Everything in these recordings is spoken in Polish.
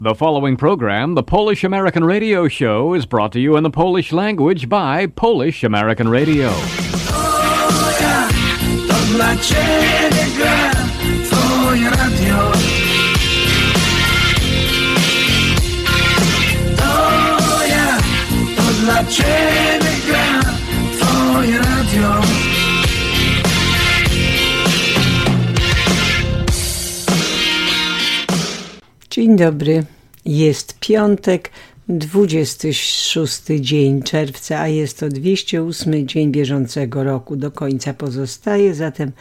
The following program, the Polish American Radio Show, is brought to you in the Polish language by Polish American Radio. O ja, to dla Ciebie gra Twoje radio. O ja, to dla Ciebie gra Twoje radio. Dzień dobry, jest piątek, 26 dzień czerwca, a jest to 208 dzień bieżącego roku. Do końca pozostaje zatem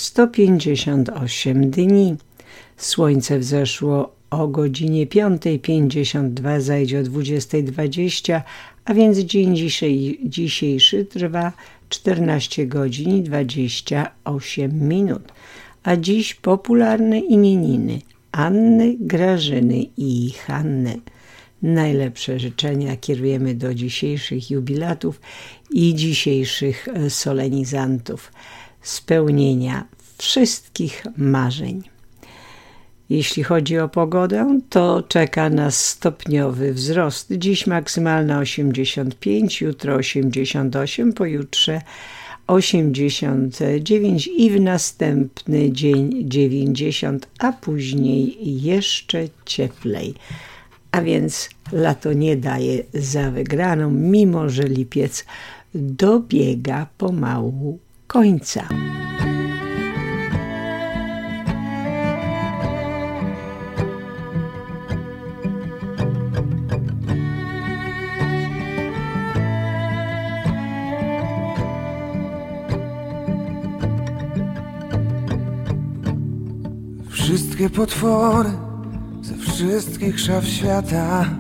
158 dni. Słońce wzeszło o godzinie 5:52, zajdzie o 20:20, a więc dzień dzisiejszy trwa 14 godzin i 28 minut. A dziś popularne imieniny Anny, Grażyny i Hanny. Najlepsze życzenia kierujemy do dzisiejszych jubilatów i dzisiejszych solenizantów. Spełnienia wszystkich marzeń. Jeśli chodzi o pogodę, to czeka nas stopniowy wzrost. Dziś maksymalna 85, jutro 88, pojutrze 89 i w następny dzień 90, a później jeszcze cieplej. A więc lato nie daje za wygraną, mimo że lipiec dobiega pomału końca. Wszystkie potwory ze wszystkich szaf świata,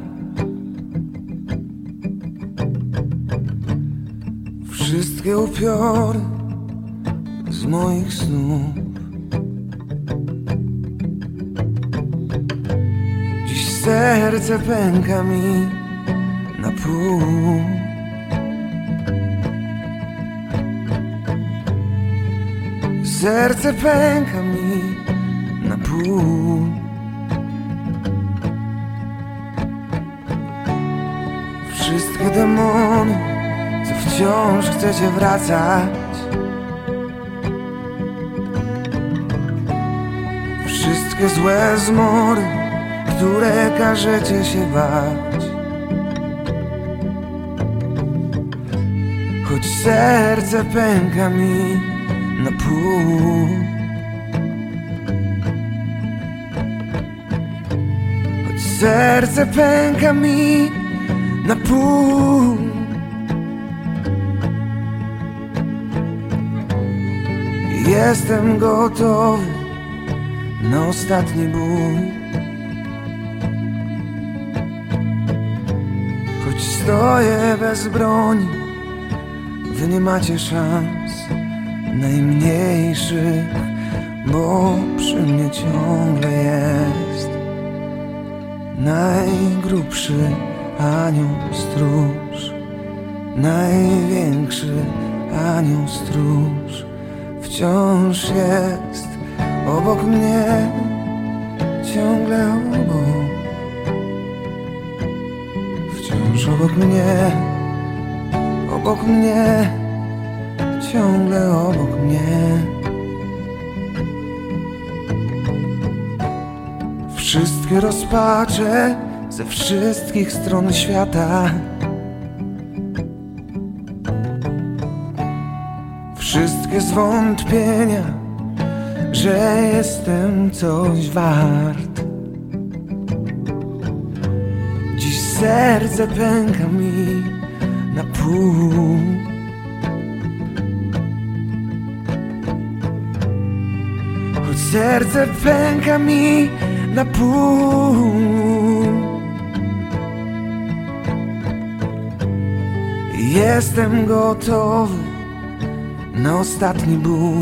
wszystkie upiory z moich snów. Dziś serce pęka mi na pół. Serce pęka mi na pół. Wszystkie demony, co wciąż chcecie wracać, wszystkie złe zmory, które każecie się bać. Choć serce pęka mi na pół. Serce pęka mi na pół. Jestem gotowy na ostatni bój. Choć stoję bez broni, wy nie macie szans najmniejszych, bo przy mnie ciągle jest najgrubszy anioł stróż, największy anioł stróż. Wciąż jest obok mnie, ciągle obok. Wciąż obok mnie, ciągle obok mnie. Wszystkie rozpacze ze wszystkich stron świata, wszystkie zwątpienia, że jestem coś wart. Dziś serce pęka mi na pół. Choć serce pęka mi na pół. Jestem gotowy na ostatni bój.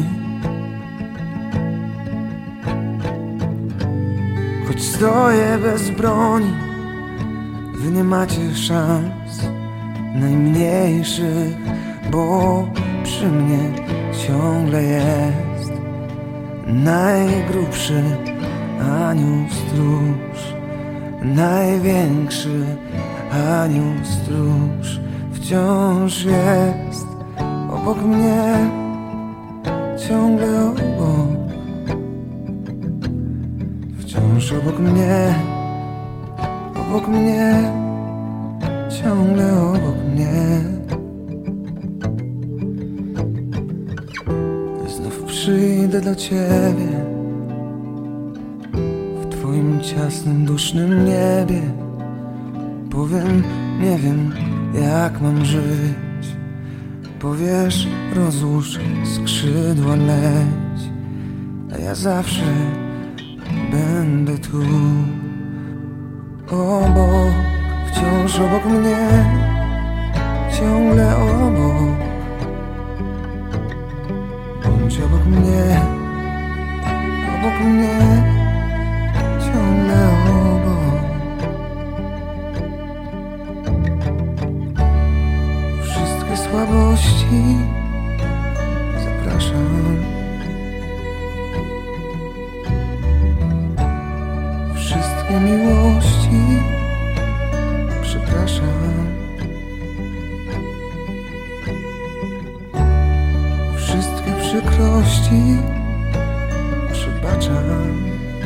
Choć stoję bez broni, wy nie macie szans najmniejszych, bo przy mnie ciągle jest najgrubszy anioł stróż, największy anioł stróż wciąż jest obok mnie, ciągle obok, wciąż obok mnie, ciągle obok mnie. Znów przyjdę do ciebie w twoim ciasnym, dusznym niebie. Powiem, nie wiem jak mam żyć. Powiesz, rozłóż skrzydła, leć, a ja zawsze będę tu. Obok, wciąż obok mnie, ciągle obok. Bądź obok mnie, ciągle obok. Wszystkie słabości zapraszam. Wszystkie miłości przepraszam. Wszystkie przykrości przebaczam.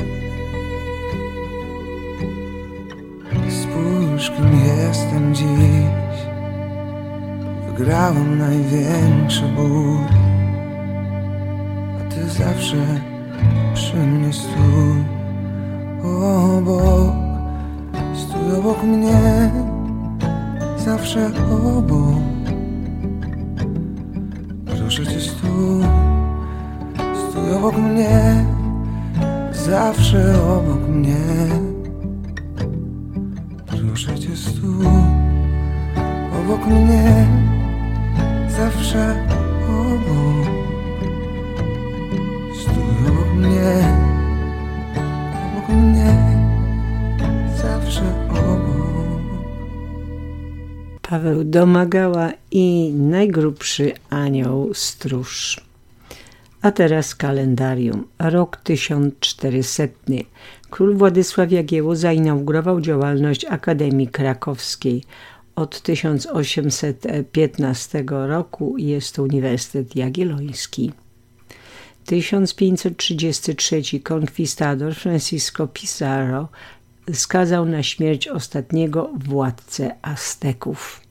Spójrz, kim jestem dziś. Wygrałem największy ból, a ty zawsze przy mnie stój. Obok, stój obok mnie, zawsze obok. Proszę cię, stój obok mnie, zawsze obok mnie. Proszę cię, stój obok mnie, zawsze obok. Stój obok mnie, zawsze obok. Paweł Domagała i najgrubszy anioł stróż. A teraz kalendarium. Rok 1400. Król Władysław Jagiełło zainaugurował działalność Akademii Krakowskiej. Od 1815 roku jest to Uniwersytet Jagielloński. 1533 konkwistador Francisco Pizarro skazał na śmierć ostatniego władcę Azteków.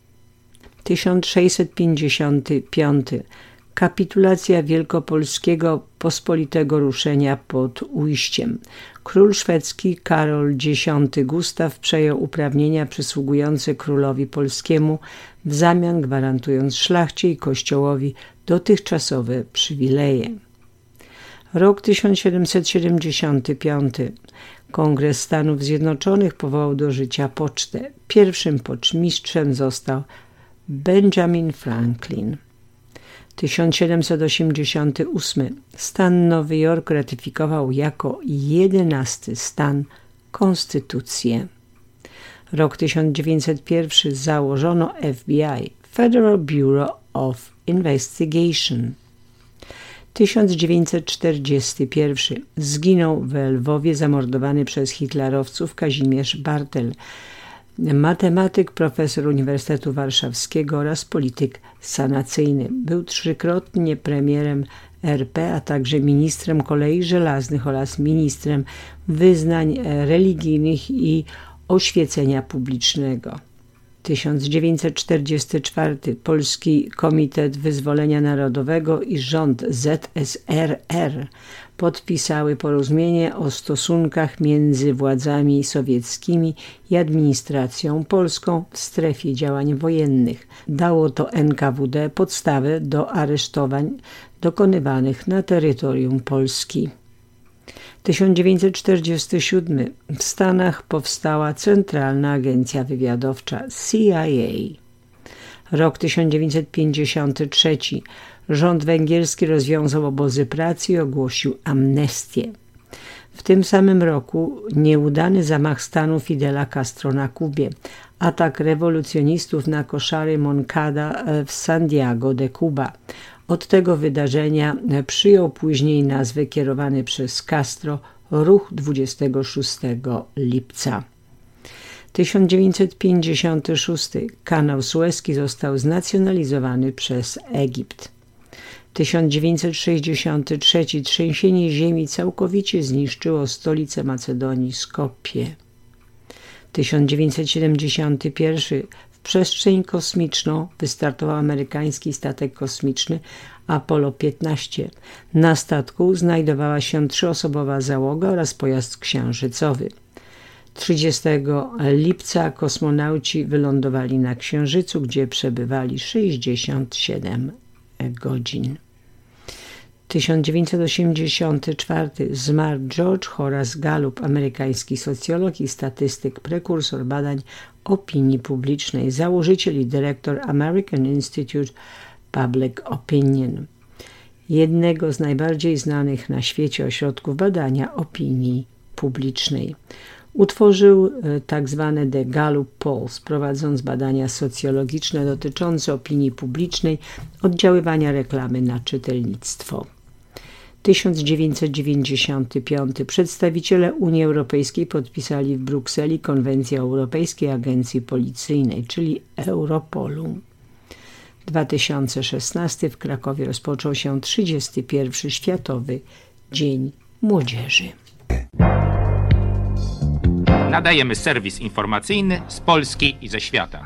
1655 kapitulacja Wielkopolskiego Pospolitego Ruszenia pod Ujściem. Król szwedzki Karol X Gustaw przejął uprawnienia przysługujące królowi polskiemu, w zamian gwarantując szlachcie i kościołowi dotychczasowe przywileje. Rok 1775. Kongres Stanów Zjednoczonych powołał do życia pocztę. Pierwszym pocztmistrzem został Benjamin Franklin. 1788. Stan Nowy Jork ratyfikował jako 11. stan konstytucję. Rok 1901. Założono FBI, Federal Bureau of Investigation. 1941. Zginął w Lwowie zamordowany przez hitlerowców Kazimierz Bartel, matematyk, profesor Uniwersytetu Warszawskiego oraz polityk sanacyjny. Był trzykrotnie premierem RP, a także ministrem kolei żelaznych oraz ministrem wyznań religijnych i oświecenia publicznego. 1944. Polski Komitet Wyzwolenia Narodowego i rząd ZSRR podpisały porozumienie o stosunkach między władzami sowieckimi i administracją polską w strefie działań wojennych. Dało to NKWD podstawę do aresztowań dokonywanych na terytorium Polski. 1947. W Stanach powstała Centralna Agencja Wywiadowcza CIA. Rok 1953. Rząd węgierski rozwiązał obozy pracy i ogłosił amnestię. W tym samym roku nieudany zamach stanu Fidela Castro na Kubie, atak rewolucjonistów na koszary Moncada w Santiago de Cuba. Od tego wydarzenia przyjął później nazwę kierowany przez Castro Ruch 26 lipca. 1956 kanał Sueski został znacjonalizowany przez Egipt. 1963 trzęsienie ziemi całkowicie zniszczyło stolicę Macedonii Skopje. 1971 w przestrzeń kosmiczną wystartował amerykański statek kosmiczny Apollo 15. Na statku znajdowała się 3-osobowa załoga oraz pojazd księżycowy. 30 lipca kosmonauci wylądowali na Księżycu, gdzie przebywali 67 godzin. 1984 zmarł George Horace Gallup, amerykański socjolog i statystyk, prekursor badań opinii publicznej, założyciel i dyrektor American Institute Public Opinion, jednego z najbardziej znanych na świecie ośrodków badania opinii publicznej. Utworzył tzw. The Gallup Polls, prowadząc badania socjologiczne dotyczące opinii publicznej, oddziaływania reklamy na czytelnictwo. 1995 przedstawiciele Unii Europejskiej podpisali w Brukseli Konwencję Europejskiej Agencji Policyjnej, czyli Europolu. 2016 w Krakowie rozpoczął się 31. Światowy Dzień Młodzieży. Nadajemy serwis informacyjny z Polski i ze świata.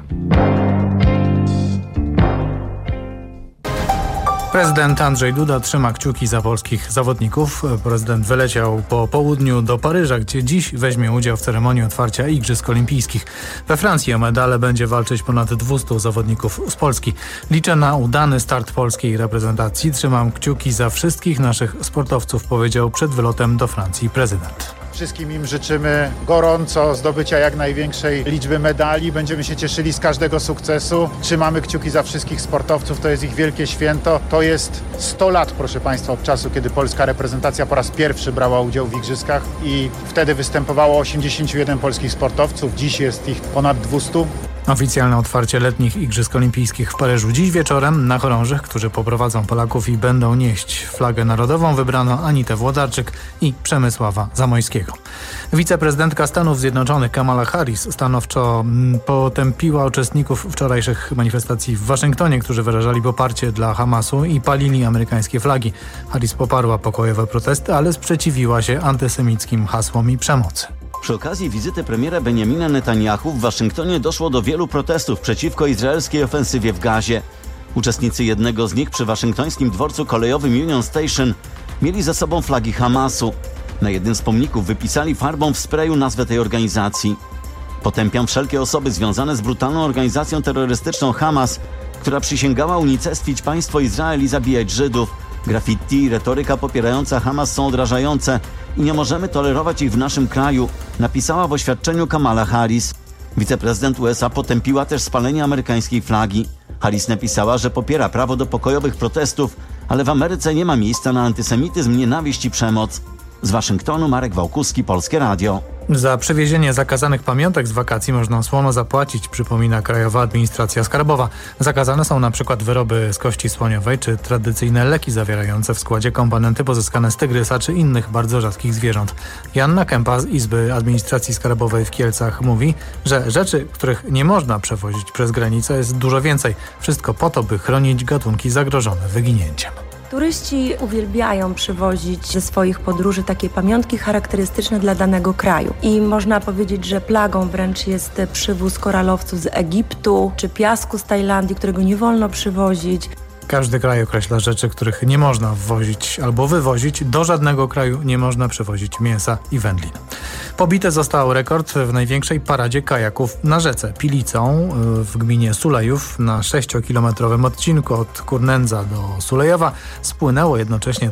Prezydent Andrzej Duda trzyma kciuki za polskich zawodników. Prezydent wyleciał po południu do Paryża, gdzie dziś weźmie udział w ceremonii otwarcia Igrzysk Olimpijskich. We Francji o medale będzie walczyć ponad 200 zawodników z Polski. Liczę na udany start polskiej reprezentacji. Trzymam kciuki za wszystkich naszych sportowców, powiedział przed wylotem do Francji prezydent. Wszystkim im życzymy gorąco zdobycia jak największej liczby medali. Będziemy się cieszyli z każdego sukcesu. Trzymamy kciuki za wszystkich sportowców. To jest ich wielkie święto. To jest 100 lat, proszę Państwa, od czasu, kiedy polska reprezentacja po raz pierwszy brała udział w igrzyskach i wtedy występowało 81 polskich sportowców. Dziś jest ich ponad 200. Oficjalne otwarcie letnich Igrzysk Olimpijskich w Paryżu dziś wieczorem. Na chorążych, którzy poprowadzą Polaków i będą nieść flagę narodową, wybrano Anitę Włodarczyk i Przemysława Zamojskiego. Wiceprezydentka Stanów Zjednoczonych Kamala Harris stanowczo potępiła uczestników wczorajszych manifestacji w Waszyngtonie, którzy wyrażali poparcie dla Hamasu i palili amerykańskie flagi. Harris poparła pokojowe protesty, ale sprzeciwiła się antysemickim hasłom i przemocy. Przy okazji wizyty premiera Benjamina Netanyahu w Waszyngtonie doszło do wielu protestów przeciwko izraelskiej ofensywie w Gazie. Uczestnicy jednego z nich przy waszyngtońskim dworcu kolejowym Union Station mieli ze sobą flagi Hamasu. Na jednym z pomników wypisali farbą w sprayu nazwę tej organizacji. Potępiam wszelkie osoby związane z brutalną organizacją terrorystyczną Hamas, która przysięgała unicestwić państwo Izrael i zabijać Żydów. Graffiti i retoryka popierająca Hamas są odrażające i nie możemy tolerować ich w naszym kraju, napisała w oświadczeniu Kamala Harris. Wiceprezydent USA potępiła też spalenie amerykańskiej flagi. Harris napisała, że popiera prawo do pokojowych protestów, ale w Ameryce nie ma miejsca na antysemityzm, nienawiść i przemoc. Z Waszyngtonu Marek Wałkuski, Polskie Radio. Za przywiezienie zakazanych pamiątek z wakacji można słono zapłacić, przypomina Krajowa Administracja Skarbowa. Zakazane są na przykład wyroby z kości słoniowej czy tradycyjne leki zawierające w składzie komponenty pozyskane z tygrysa czy innych bardzo rzadkich zwierząt. Joanna Kępa z Izby Administracji Skarbowej w Kielcach mówi, że rzeczy, których nie można przewozić przez granicę, jest dużo więcej. Wszystko po to, by chronić gatunki zagrożone wyginięciem. Turyści uwielbiają przywozić ze swoich podróży takie pamiątki charakterystyczne dla danego kraju. I można powiedzieć, że plagą wręcz jest przywóz koralowców z Egiptu czy piasku z Tajlandii, którego nie wolno przywozić. Każdy kraj określa rzeczy, których nie można wwozić albo wywozić. Do żadnego kraju nie można przywozić mięsa i wędlin. Pobity został rekord w największej paradzie kajaków na rzece Pilicą w gminie Sulejów. Na 6-kilometrowym odcinku od Kurnędza do Sulejowa spłynęło jednocześnie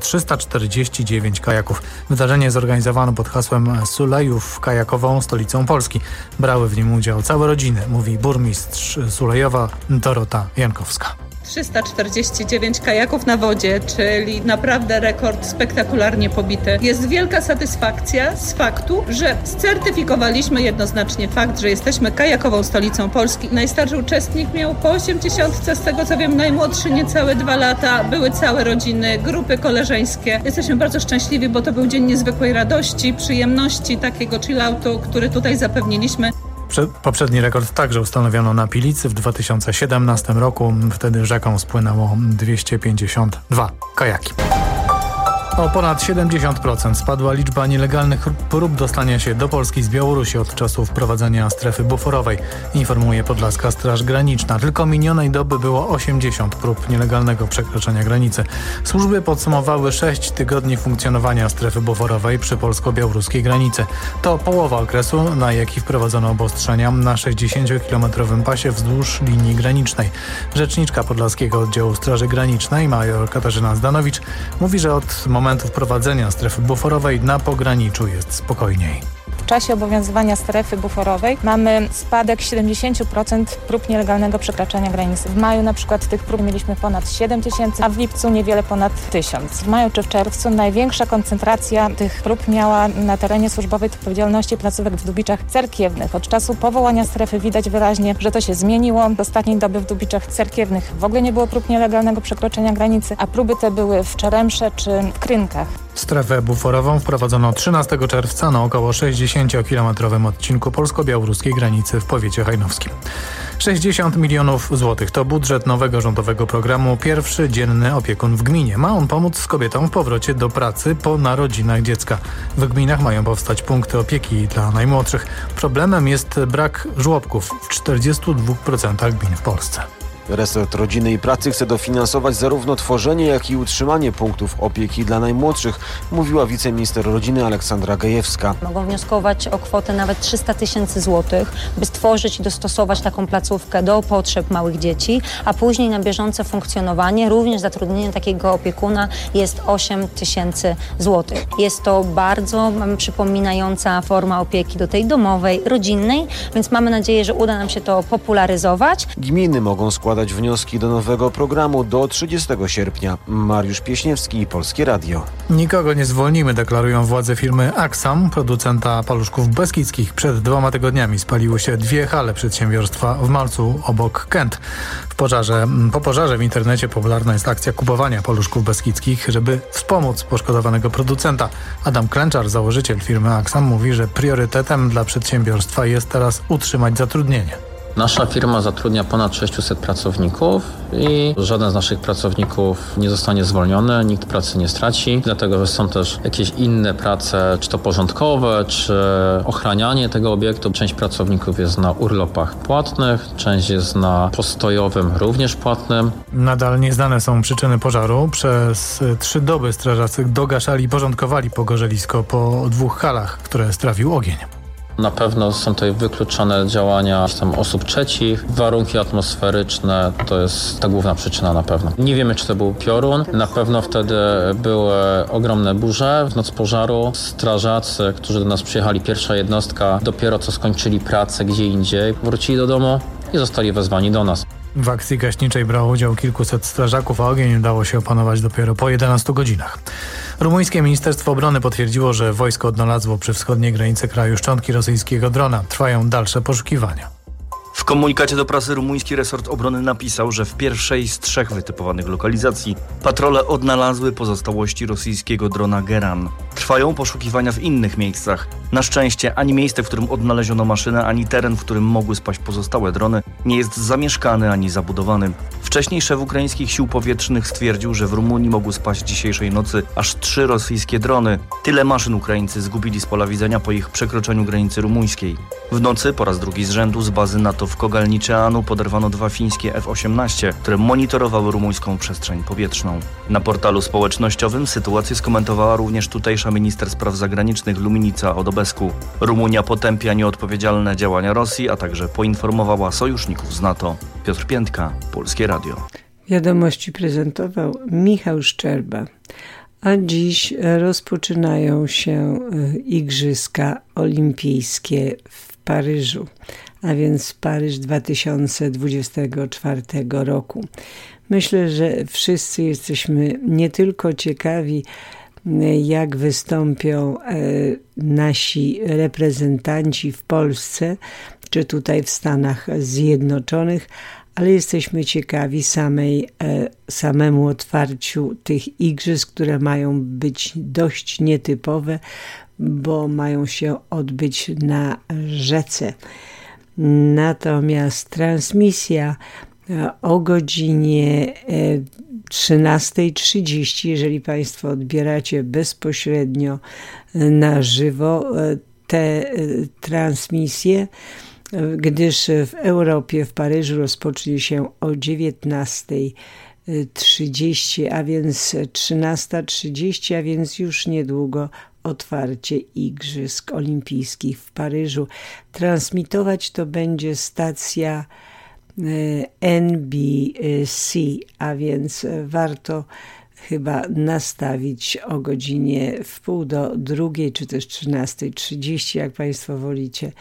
349 kajaków. Wydarzenie zorganizowano pod hasłem Sulejów kajakową stolicą Polski. Brały w nim udział całe rodziny, mówi burmistrz Sulejowa Dorota Jankowska. 349 kajaków na wodzie, czyli naprawdę rekord spektakularnie pobity. Jest wielka satysfakcja z faktu, że certyfikowaliśmy jednoznacznie fakt, że jesteśmy kajakową stolicą Polski. Najstarszy uczestnik miał po 80, z tego co wiem najmłodszy niecałe 2 lata. Były całe rodziny, grupy koleżeńskie. Jesteśmy bardzo szczęśliwi, bo to był dzień niezwykłej radości, przyjemności, takiego chilloutu, który tutaj zapewniliśmy. Poprzedni rekord także ustanowiono na Pilicy w 2017 roku. Wtedy rzeką spłynęło 252 kajaki. O ponad 70% spadła liczba nielegalnych prób dostania się do Polski z Białorusi od czasu wprowadzenia strefy buforowej, informuje Podlaska Straż Graniczna. Tylko minionej doby było 80 prób nielegalnego przekroczenia granicy. Służby podsumowały 6 tygodni funkcjonowania strefy buforowej przy polsko-białoruskiej granicy. To połowa okresu, na jaki wprowadzono obostrzenia na 60-kilometrowym pasie wzdłuż linii granicznej. Rzeczniczka Podlaskiego Oddziału Straży Granicznej major Katarzyna Zdanowicz mówi, że od momentu wprowadzenia strefy buforowej na pograniczu jest spokojniej. W czasie obowiązywania strefy buforowej mamy spadek 70% prób nielegalnego przekraczania granicy. W maju na przykład tych prób mieliśmy ponad 7 000, a w lipcu niewiele ponad 1000. W maju czy w czerwcu największa koncentracja tych prób miała na terenie służbowej odpowiedzialności placówek w Dubiczach Cerkiewnych. Od czasu powołania strefy widać wyraźnie, że to się zmieniło. W ostatniej dobie w Dubiczach Cerkiewnych w ogóle nie było prób nielegalnego przekroczenia granicy, a próby te były w Czeremsze czy w Krynkach. Strefę buforową wprowadzono 13 czerwca na około 60-kilometrowym odcinku polsko-białoruskiej granicy w powiecie hajnowskim. 60 milionów złotych to budżet nowego rządowego programu Pierwszy Dzienny Opiekun w Gminie. Ma on pomóc kobietom w powrocie do pracy po narodzinach dziecka. W gminach mają powstać punkty opieki dla najmłodszych. Problemem jest brak żłobków w 42% gmin w Polsce. Resort Rodziny i Pracy chce dofinansować zarówno tworzenie, jak i utrzymanie punktów opieki dla najmłodszych, mówiła wiceminister rodziny Aleksandra Gajewska. Mogą wnioskować o kwotę nawet 300 000 złotych, by stworzyć i dostosować taką placówkę do potrzeb małych dzieci, a później na bieżące funkcjonowanie, również zatrudnienie takiego opiekuna jest 8 000 złotych. Jest to bardzo przypominająca forma opieki do tej domowej, rodzinnej, więc mamy nadzieję, że uda nam się to popularyzować. Gminy mogą składać wnioski do nowego programu do 30 sierpnia. Mariusz Pieśniewski, Polskie Radio. Nikogo nie zwolnimy, deklarują władze firmy Aksam, producenta paluszków beskidzkich. Przed 2 tygodniami spaliły się 2 hale przedsiębiorstwa w Malcu obok Kęt. Po pożarze w internecie popularna jest akcja kupowania paluszków beskidzkich, żeby wspomóc poszkodowanego producenta. Adam Klęczar, założyciel firmy Aksam, mówi, że priorytetem dla przedsiębiorstwa jest teraz utrzymać zatrudnienie. Nasza firma zatrudnia ponad 600 pracowników i żaden z naszych pracowników nie zostanie zwolniony, nikt pracy nie straci, dlatego że są też jakieś inne prace, czy to porządkowe, czy ochranianie tego obiektu. Część pracowników jest na urlopach płatnych, część jest na postojowym również płatnym. Nadal nieznane są przyczyny pożaru. Przez 3 doby strażacy dogaszali i porządkowali pogorzelisko po 2 halach, które strawił ogień. Na pewno są tutaj wykluczone działania osób trzecich, warunki atmosferyczne, to jest ta główna przyczyna na pewno. Nie wiemy, czy to był piorun, na pewno wtedy były ogromne burze. W noc pożaru strażacy, którzy do nas przyjechali, pierwsza jednostka, dopiero co skończyli pracę gdzie indziej, wrócili do domu i zostali wezwani do nas. W akcji gaśniczej brało udział kilkuset strażaków, a ogień udało się opanować dopiero po 11 godzinach. Rumuńskie Ministerstwo Obrony potwierdziło, że wojsko odnalazło przy wschodniej granicy kraju szczątki rosyjskiego drona. Trwają dalsze poszukiwania. W komunikacie do prasy rumuński resort obrony napisał, że w pierwszej z 3 wytypowanych lokalizacji patrole odnalazły pozostałości rosyjskiego drona Geran. Trwają poszukiwania w innych miejscach. Na szczęście ani miejsce, w którym odnaleziono maszynę, ani teren, w którym mogły spaść pozostałe drony, nie jest zamieszkany ani zabudowany. Wcześniej szef ukraińskich sił powietrznych stwierdził, że w Rumunii mogły spaść dzisiejszej nocy aż 3 rosyjskie drony. Tyle maszyn Ukraińcy zgubili z pola widzenia po ich przekroczeniu granicy rumuńskiej. W nocy po raz drugi z rzędu z bazy NATO w Kogalniceanu poderwano 2 fińskie F-18, które monitorowały rumuńską przestrzeń powietrzną. Na portalu społecznościowym sytuację skomentowała również tutejsza minister spraw zagranicznych Luminica Odobescu. Rumunia potępia nieodpowiedzialne działania Rosji, a także poinformowała sojuszników z NATO. Piotr Piętka, Polskie Radio. Wiadomości prezentował Michał Szczerba. A dziś rozpoczynają się Igrzyska Olimpijskie w Paryżu, a więc Paryż 2024 roku. Myślę, że wszyscy jesteśmy nie tylko ciekawi, jak wystąpią nasi reprezentanci w Polsce, czy tutaj w Stanach Zjednoczonych, ale jesteśmy ciekawi samemu otwarciu tych igrzysk, które mają być dość nietypowe, bo mają się odbyć na rzece. Natomiast transmisja o godzinie 13:30, jeżeli Państwo odbieracie bezpośrednio na żywo te transmisje, gdyż w Europie, w Paryżu rozpocznie się o 19:30, a więc 13:30, a więc już niedługo otwarcie Igrzysk Olimpijskich w Paryżu. Transmitować to będzie stacja NBC, a więc warto chyba nastawić o godzinie 1:30 czy też 13:30, jak Państwo wolicie,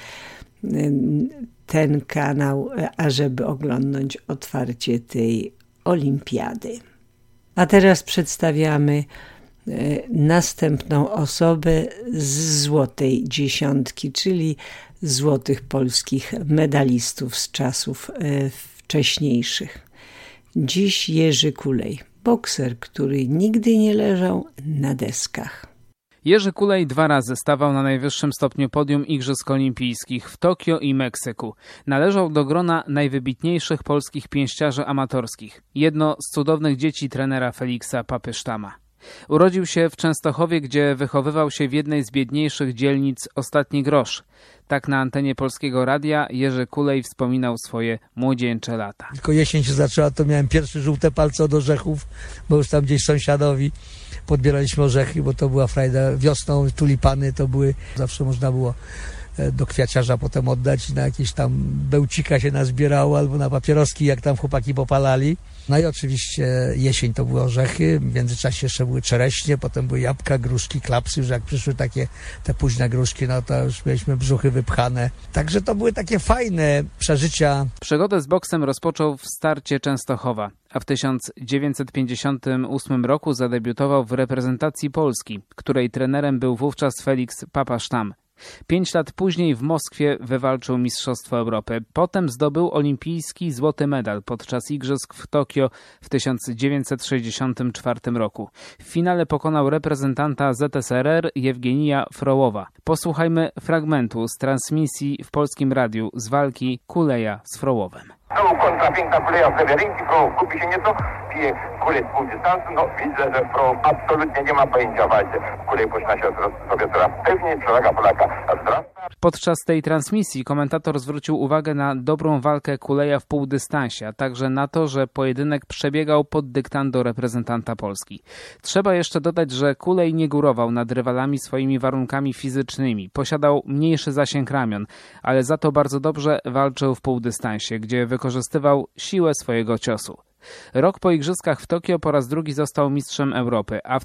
ten kanał, ażeby oglądać otwarcie tej olimpiady. A teraz przedstawiamy następną osobę z złotej dziesiątki, czyli złotych polskich medalistów z czasów wcześniejszych. Dziś Jerzy Kulej, bokser, który nigdy nie leżał na deskach. Jerzy Kulej 2 razy stawał na najwyższym stopniu podium Igrzysk Olimpijskich w Tokio i Meksyku. Należał do grona najwybitniejszych polskich pięściarzy amatorskich. Jedno z cudownych dzieci trenera Feliksa Papysztama. Urodził się w Częstochowie, gdzie wychowywał się w jednej z biedniejszych dzielnic Ostatni Grosz. Tak na antenie Polskiego Radia Jerzy Kulej wspominał swoje młodzieńcze lata. Tylko jesień się zaczęła, to miałem pierwsze żółte palce od orzechów, bo już tam gdzieś sąsiadowi podbieraliśmy orzechy, bo to była frajda. Wiosną tulipany to były, zawsze można było do kwiaciarza potem oddać, na jakieś tam bełcika się nazbierało, albo na papieroski, jak tam chłopaki popalali. No i oczywiście jesień to były orzechy, w międzyczasie jeszcze były czereśnie, potem były jabłka, gruszki, klapsy, już jak przyszły te późne gruszki, no to już mieliśmy brzuchy wypchane. Także to były takie fajne przeżycia. Przygodę z boksem rozpoczął w starcie Częstochowa, a w 1958 roku zadebiutował w reprezentacji Polski, której trenerem był wówczas Feliks Papysztam. 5 lat później w Moskwie wywalczył Mistrzostwo Europy. Potem zdobył olimpijski złoty medal podczas Igrzysk w Tokio w 1964 roku. W finale pokonał reprezentanta ZSRR Jewgenija Frołowa. Posłuchajmy fragmentu z transmisji w Polskim Radiu z walki Kuleja z Frołowem. Kontrapiękna Kuleja w lewej ręki, Frołow gubi się nieco, pije Kulej z pół dystansu, no widzę, że Frołow absolutnie nie ma pojęcia o walce. Kulej poczyna się sobie coraz pewniej, przewaga Polaka wzrasta. Podczas tej transmisji komentator zwrócił uwagę na dobrą walkę Kuleja w półdystansie, a także na to, że pojedynek przebiegał pod dyktando reprezentanta Polski. Trzeba jeszcze dodać, że Kulej nie górował nad rywalami swoimi warunkami fizycznymi. Posiadał mniejszy zasięg ramion, ale za to bardzo dobrze walczył w półdystansie, gdzie wykorzystywał siłę swojego ciosu. Rok po Igrzyskach w Tokio po raz drugi został mistrzem Europy, a w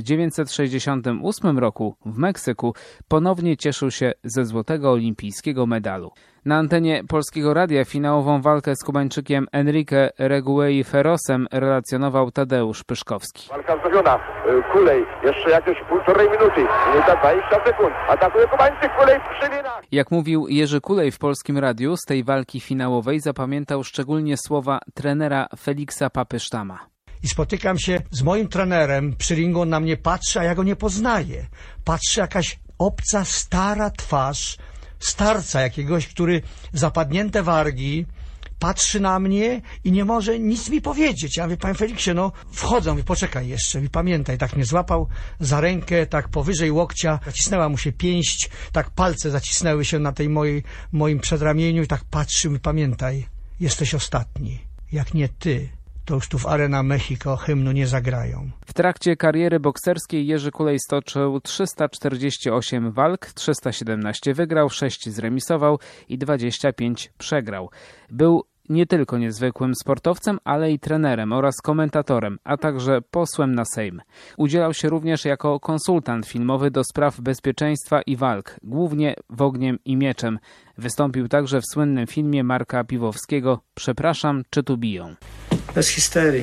1968 roku w Meksyku ponownie cieszył się ze złotego olimpijskiego medalu. Na antenie Polskiego Radia finałową walkę z Kubańczykiem Enrique Reguei Ferrosem relacjonował Tadeusz Pyszkowski. Walka zrobiona. Kulej jeszcze jakieś 1,5 minuty. Minuta 20 sekund. Atakuje Kubańczyk. Kulej przywina. Jak mówił Jerzy Kulej w Polskim Radiu, z tej walki finałowej zapamiętał szczególnie słowa trenera Feliksa Papysztama. I spotykam się z moim trenerem przy ringu, on na mnie patrzy, a ja go nie poznaję. Patrzy jakaś obca, stara twarz, starca jakiegoś, który zapadnięte wargi, patrzy na mnie i nie może nic mi powiedzieć. Ja mówię, panie Feliksie, no wchodzą, mówię, poczekaj jeszcze, i pamiętaj, tak mnie złapał za rękę, tak powyżej łokcia, zacisnęła mu się pięść, tak palce zacisnęły się na tej moim przedramieniu i tak patrzy, mi pamiętaj, jesteś ostatni, jak nie ty, to już tu w Arena Mexico hymnu nie zagrają. W trakcie kariery bokserskiej Jerzy Kulej stoczył 348 walk, 317 wygrał, 6 zremisował i 25 przegrał. Był nie tylko niezwykłym sportowcem, ale i trenerem oraz komentatorem, a także posłem na Sejm. Udzielał się również jako konsultant filmowy do spraw bezpieczeństwa i walk, głównie w Ogniem i Mieczem. Wystąpił także w słynnym filmie Marka Piwowskiego „Przepraszam, czy tu biją?”. Bez histerii.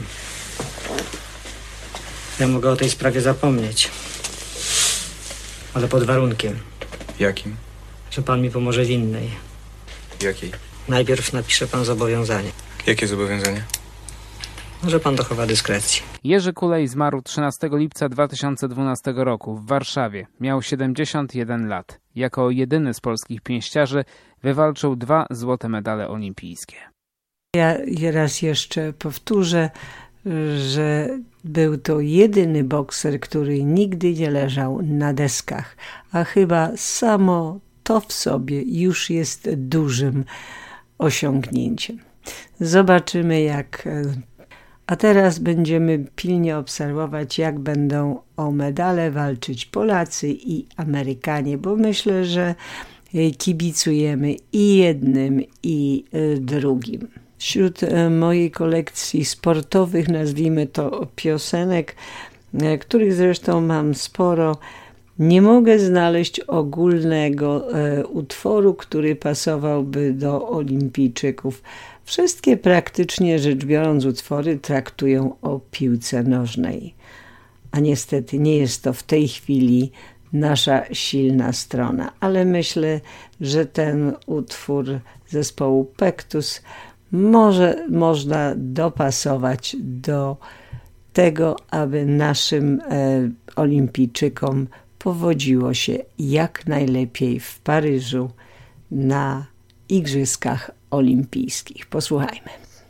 Ja mogę o tej sprawie zapomnieć. Ale pod warunkiem. Jakim? Że pan mi pomoże w innej. Jakiej? Najpierw napisze pan zobowiązanie. Jakie zobowiązanie? Może pan dochowa dyskrecji. Jerzy Kulej zmarł 13 lipca 2012 roku w Warszawie. Miał 71 lat. Jako jedyny z polskich pięściarzy wywalczył 2 złote medale olimpijskie. Ja raz jeszcze powtórzę, że był to jedyny bokser, który nigdy nie leżał na deskach, a chyba samo to w sobie już jest dużym osiągnięciem. Zobaczymy jak... A teraz będziemy pilnie obserwować, jak będą o medale walczyć Polacy i Amerykanie, bo myślę, że kibicujemy i jednym, i drugim. Wśród mojej kolekcji sportowych, nazwijmy to piosenek, których zresztą mam sporo, nie mogę znaleźć ogólnego utworu, który pasowałby do olimpijczyków. Wszystkie praktycznie rzecz biorąc utwory traktują o piłce nożnej. A niestety nie jest to w tej chwili nasza silna strona. Ale myślę, że ten utwór zespołu Pektus można dopasować do tego, aby naszym olimpijczykom powodziło się jak najlepiej w Paryżu na Igrzyskach Olimpijskich. Posłuchajmy.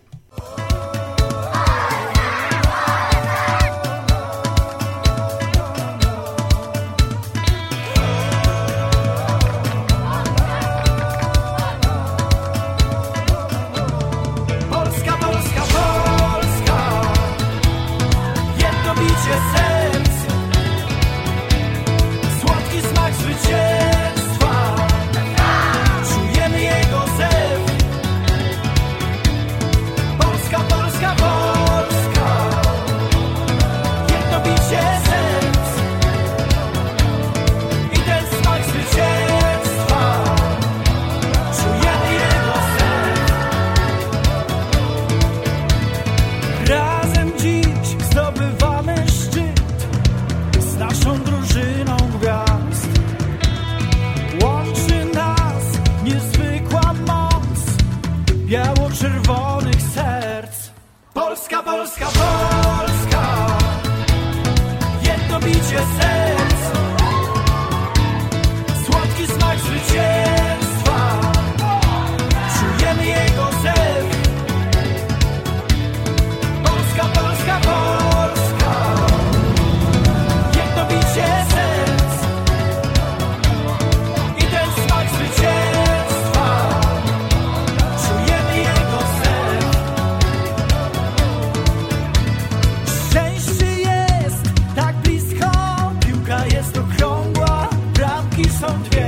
Polska, Polska, Polska, jedno bicie serc, słodki smak zwycięstwa, czujemy jego zew. Polska, Polska, Polska, jedno bicie serc i ten smak zwycięstwa, czujemy jego zew. Razem dziś zdobywamy szczyt z naszą drużyną gwiazd. Łączy nas niezwykła moc biało-czerwonych serc. Polska, Polska, Polska, jedno bicie serc, słodki smak zwycięstwa, czujemy jego zew. Polska, Polska, Polska, jedno bicie serc i ten smak zwycięstwa, czujemy jego zew. Szczęście jest tak blisko, piłka jest okrągła, bramki są 2.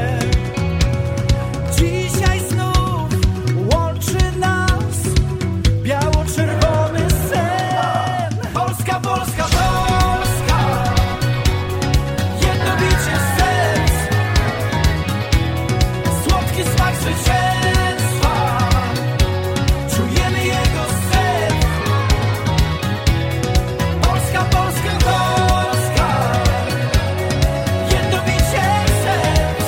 Dzisiaj znów łączy nas biało-czerwony sen. Polska, Polska, Polska, jedno bicie serc, słodki smak zwycięstwa, czujemy jego zew. Polska, Polska, Polska, jedno bicie serc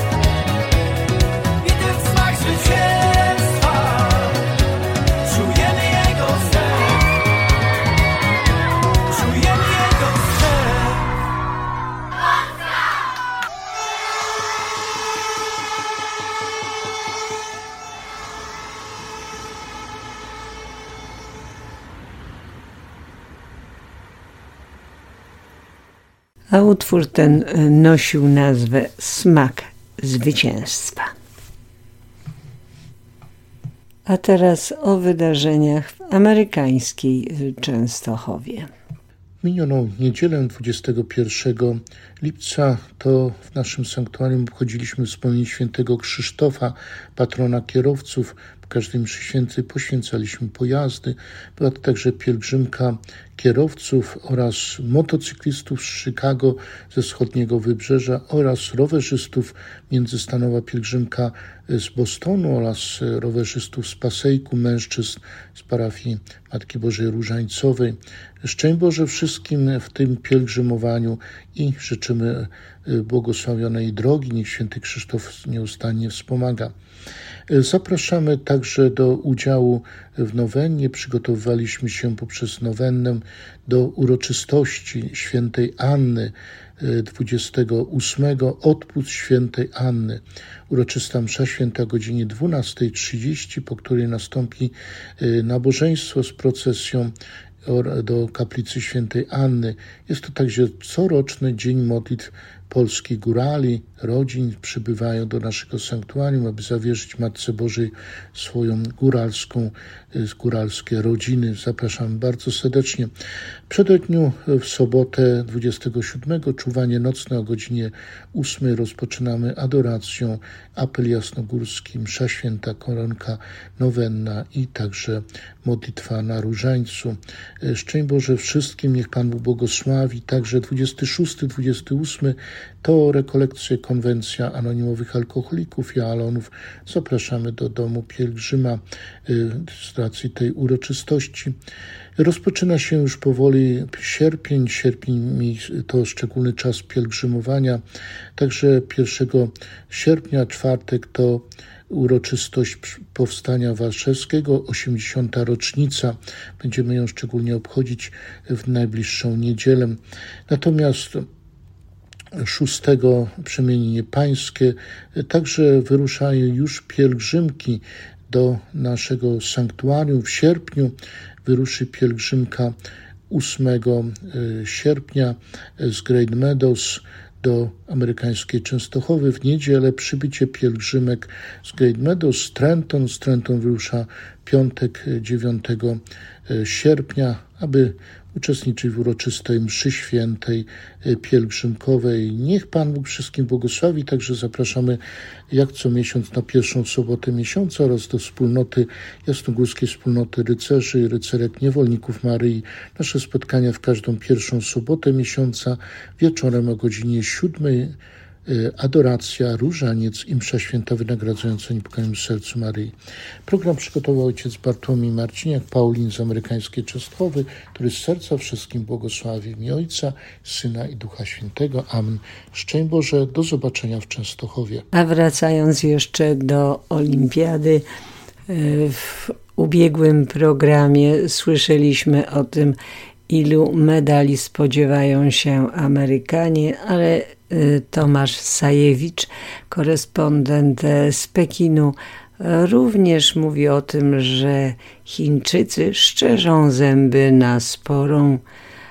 i ten smak zwycięstwa, czujemy jego zew. Czujemy jego zew. A utwór ten nosił nazwę Smak Zwycięstwa. A teraz o wydarzeniach w amerykańskiej Częstochowie. Minioną niedzielę 21 lipca to w naszym sanktuarium obchodziliśmy wspomnienie świętego Krzysztofa, patrona kierowców. W każdej mszy świętej poświęcaliśmy pojazdy. Była to także pielgrzymka kierowców oraz motocyklistów z Chicago, ze wschodniego wybrzeża oraz rowerzystów, międzystanowa pielgrzymka z Bostonu oraz rowerzystów z Pasejku, mężczyzn z parafii Matki Bożej Różańcowej. Szczęść Boże wszystkim w tym pielgrzymowaniu i życzę życzymy błogosławionej drogi, niech święty Krzysztof nieustannie wspomaga. Zapraszamy także do udziału w nowennie. Przygotowywaliśmy się poprzez nowennę do uroczystości świętej Anny 28. Odpust świętej Anny. Uroczysta msza święta o godzinie 12:30, po której nastąpi nabożeństwo z procesją do kaplicy świętej Anny. Jest to także coroczny dzień modlitw polskich górali, rodzin przybywają do naszego sanktuarium, aby zawierzyć Matce Bożej swoją góralskie rodziny. Zapraszamy bardzo serdecznie. W przededniu w sobotę 27 czuwanie nocne o godzinie 8 rozpoczynamy adoracją, apel jasnogórski, msza święta, koronka, nowenna i także modlitwa na różańcu. Szczęść Boże wszystkim, niech Pan Bóg błogosławi. Także 26, 28 to rekolekcje konwencja anonimowych alkoholików i alonów. Zapraszamy do domu pielgrzyma z racji tej uroczystości. Rozpoczyna się już powoli sierpień. Sierpień to szczególny czas pielgrzymowania. Także 1 sierpnia, czwartek, to uroczystość Powstania Warszawskiego, 80. rocznica. Będziemy ją szczególnie obchodzić w najbliższą niedzielę. Natomiast 6 przemienienie pańskie, także wyruszają już pielgrzymki do naszego sanktuarium. W sierpniu wyruszy pielgrzymka 8 sierpnia z Great Meadows do amerykańskiej Częstochowy. W niedzielę przybycie pielgrzymek z Great Meadows z Trenton. Z Trenton wyrusza piątek 9 sierpnia, aby uczestniczyć w uroczystej mszy świętej pielgrzymkowej. Niech Pan Bóg wszystkim błogosławi. Także zapraszamy jak co miesiąc na pierwszą sobotę miesiąca oraz do wspólnoty Jasnogórskiej Wspólnoty Rycerzy i Rycerek Niewolników Maryi. Nasze spotkania w każdą pierwszą sobotę miesiąca wieczorem o godzinie 7. Adoracja, różaniec i msza święta wynagradzająca niepokojonym sercu Maryi. Program przygotował ojciec Bartłomiej Marciniak, Paulin z amerykańskiej Częstochowy, który z serca wszystkim błogosławi w imię Ojca, Syna i Ducha Świętego. Amen. Szczęść Boże, do zobaczenia w Częstochowie. A wracając jeszcze do olimpiady, w ubiegłym programie słyszeliśmy o tym, ilu medali spodziewają się Amerykanie, ale Tomasz Sajewicz, korespondent z Pekinu, również mówi o tym, że Chińczycy szczerzą zęby na sporą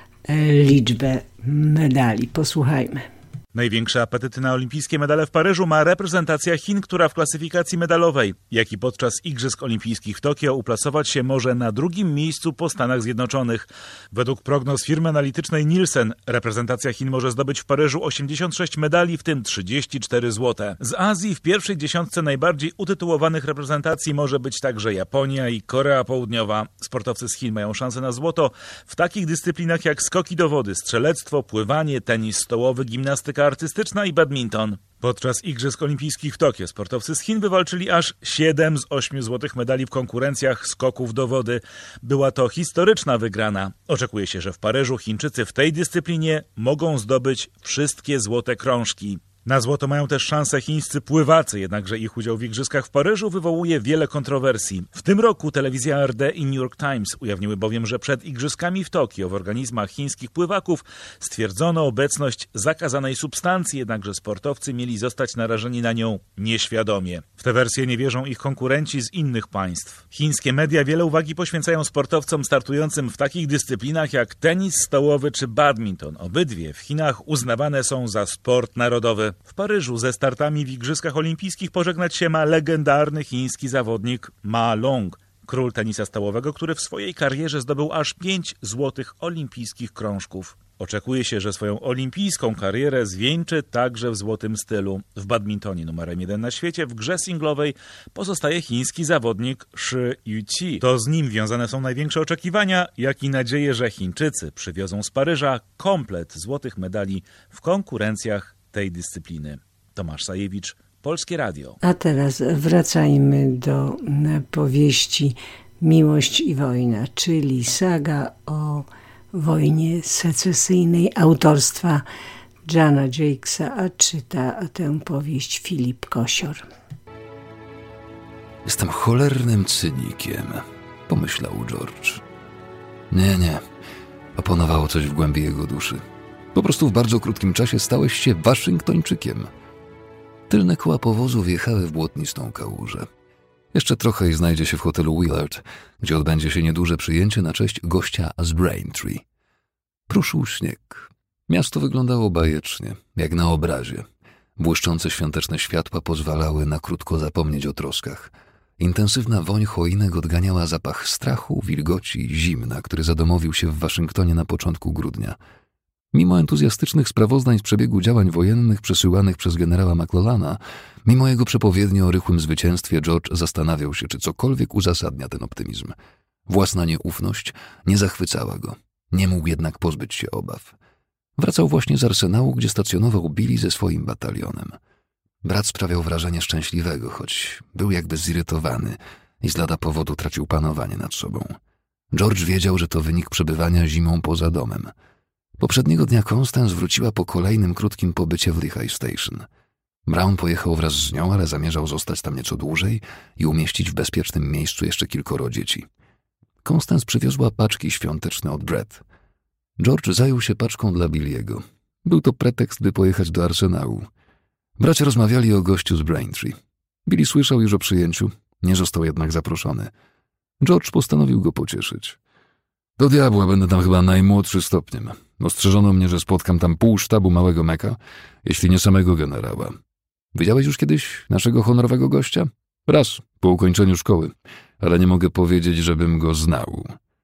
liczbę medali. Posłuchajmy. Największe apetyty na olimpijskie medale w Paryżu ma reprezentacja Chin, która w klasyfikacji medalowej, jak i podczas Igrzysk Olimpijskich w Tokio, uplasować się może na drugim miejscu po Stanach Zjednoczonych. Według prognoz firmy analitycznej Nielsen reprezentacja Chin może zdobyć w Paryżu 86 medali, w tym 34 złote. Z Azji w pierwszej dziesiątce najbardziej utytułowanych reprezentacji może być także Japonia i Korea Południowa. Sportowcy z Chin mają szansę na złoto w takich dyscyplinach jak skoki do wody, strzelectwo, pływanie, tenis stołowy, gimnastyka artystyczna i badminton. Podczas Igrzysk Olimpijskich w Tokio sportowcy z Chin wywalczyli aż 7 z 8 złotych medali w konkurencjach skoków do wody. Była to historyczna wygrana. Oczekuje się, że w Paryżu Chińczycy w tej dyscyplinie mogą zdobyć wszystkie złote krążki. Na złoto mają też szansę chińscy pływacy, jednakże ich udział w Igrzyskach w Paryżu wywołuje wiele kontrowersji. W tym roku telewizja ARD i New York Times ujawniły bowiem, że przed Igrzyskami w Tokio w organizmach chińskich pływaków stwierdzono obecność zakazanej substancji, jednakże sportowcy mieli zostać narażeni na nią nieświadomie. W tę wersję nie wierzą ich konkurenci z innych państw. Chińskie media wiele uwagi poświęcają sportowcom startującym w takich dyscyplinach jak tenis stołowy czy badminton. Obydwie w Chinach uznawane są za sport narodowy. W Paryżu ze startami w Igrzyskach Olimpijskich pożegnać się ma legendarny chiński zawodnik Ma Long, król tenisa stołowego, który w swojej karierze zdobył aż 5 złotych olimpijskich krążków. Oczekuje się, że swoją olimpijską karierę zwieńczy także w złotym stylu. W badmintonie numerem 1 na świecie w grze singlowej pozostaje chiński zawodnik Shi Yuqi. To z nim wiązane są największe oczekiwania, jak i nadzieje, że Chińczycy przywiozą z Paryża komplet złotych medali w konkurencjach tej dyscypliny. Tomasz Sajewicz, Polskie Radio. A teraz wracajmy do powieści Miłość i wojna, czyli saga o wojnie secesyjnej autorstwa Jana Jakesa, a czyta tę powieść Filip Kosior. Jestem cholernym cynikiem, pomyślał George. Nie. Oponowało coś w głębi jego duszy. Po prostu w bardzo krótkim czasie stałeś się Waszyngtończykiem. Tylne koła powozu wjechały w błotnistą kałużę. Jeszcze trochę i znajdzie się w hotelu Willard, gdzie odbędzie się nieduże przyjęcie na cześć gościa z Braintree. Pruszył śnieg. Miasto wyglądało bajecznie, jak na obrazie. Błyszczące świąteczne światła pozwalały na krótko zapomnieć o troskach. Intensywna woń choinek odganiała zapach strachu, wilgoci, zimna, który zadomowił się w Waszyngtonie na początku grudnia. Mimo entuzjastycznych sprawozdań z przebiegu działań wojennych przesyłanych przez generała McClellana, mimo jego przepowiedni o rychłym zwycięstwie, George zastanawiał się, czy cokolwiek uzasadnia ten optymizm. Własna nieufność nie zachwycała go. Nie mógł jednak pozbyć się obaw. Wracał właśnie z arsenału, gdzie stacjonował Billy ze swoim batalionem. Brat sprawiał wrażenie szczęśliwego, choć był jakby zirytowany i z lada powodu tracił panowanie nad sobą. George wiedział, że to wynik przebywania zimą poza domem. Poprzedniego dnia Constance wróciła po kolejnym krótkim pobycie w Lehigh Station. Brown pojechał wraz z nią, ale zamierzał zostać tam nieco dłużej i umieścić w bezpiecznym miejscu jeszcze kilkoro dzieci. Constance przywiozła paczki świąteczne od Brett. George zajął się paczką dla Billiego. Był to pretekst, by pojechać do arsenału. Bracia rozmawiali o gościu z Braintree. Billy słyszał już o przyjęciu, nie został jednak zaproszony. George postanowił go pocieszyć. Do diabła, będę tam chyba najmłodszy stopniem. Ostrzeżono mnie, że spotkam tam pół sztabu małego Meka, jeśli nie samego generała. Widziałeś już kiedyś naszego honorowego gościa? Raz, po ukończeniu szkoły, ale nie mogę powiedzieć, żebym go znał.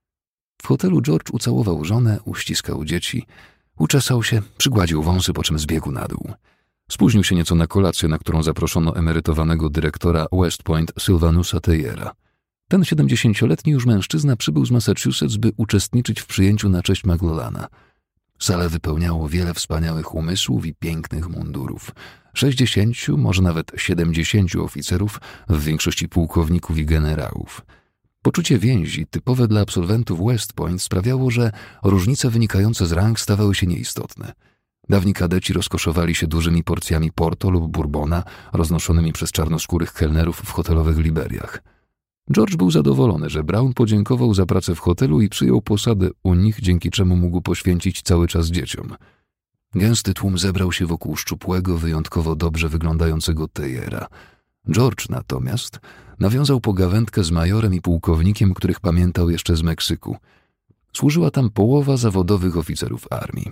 W hotelu George ucałował żonę, uściskał dzieci, uczesał się, przygładził wąsy, po czym zbiegł na dół. Spóźnił się nieco na kolację, na którą zaproszono emerytowanego dyrektora West Point Sylvanusa Teyera. Ten 70-letni już mężczyzna przybył z Massachusetts, by uczestniczyć w przyjęciu na cześć McClellana. Salę wypełniało wiele wspaniałych umysłów i pięknych mundurów. 60, może nawet 70 oficerów, w większości pułkowników i generałów. Poczucie więzi typowe dla absolwentów West Point sprawiało, że różnice wynikające z rang stawały się nieistotne. Dawni kadeci rozkoszowali się dużymi porcjami porto lub bourbona roznoszonymi przez czarnoskórych kelnerów w hotelowych liberiach. George był zadowolony, że Brown podziękował za pracę w hotelu i przyjął posadę u nich, dzięki czemu mógł poświęcić cały czas dzieciom. Gęsty tłum zebrał się wokół szczupłego, wyjątkowo dobrze wyglądającego Teyera. George natomiast nawiązał pogawędkę z majorem i pułkownikiem, których pamiętał jeszcze z Meksyku. Służyła tam połowa zawodowych oficerów armii.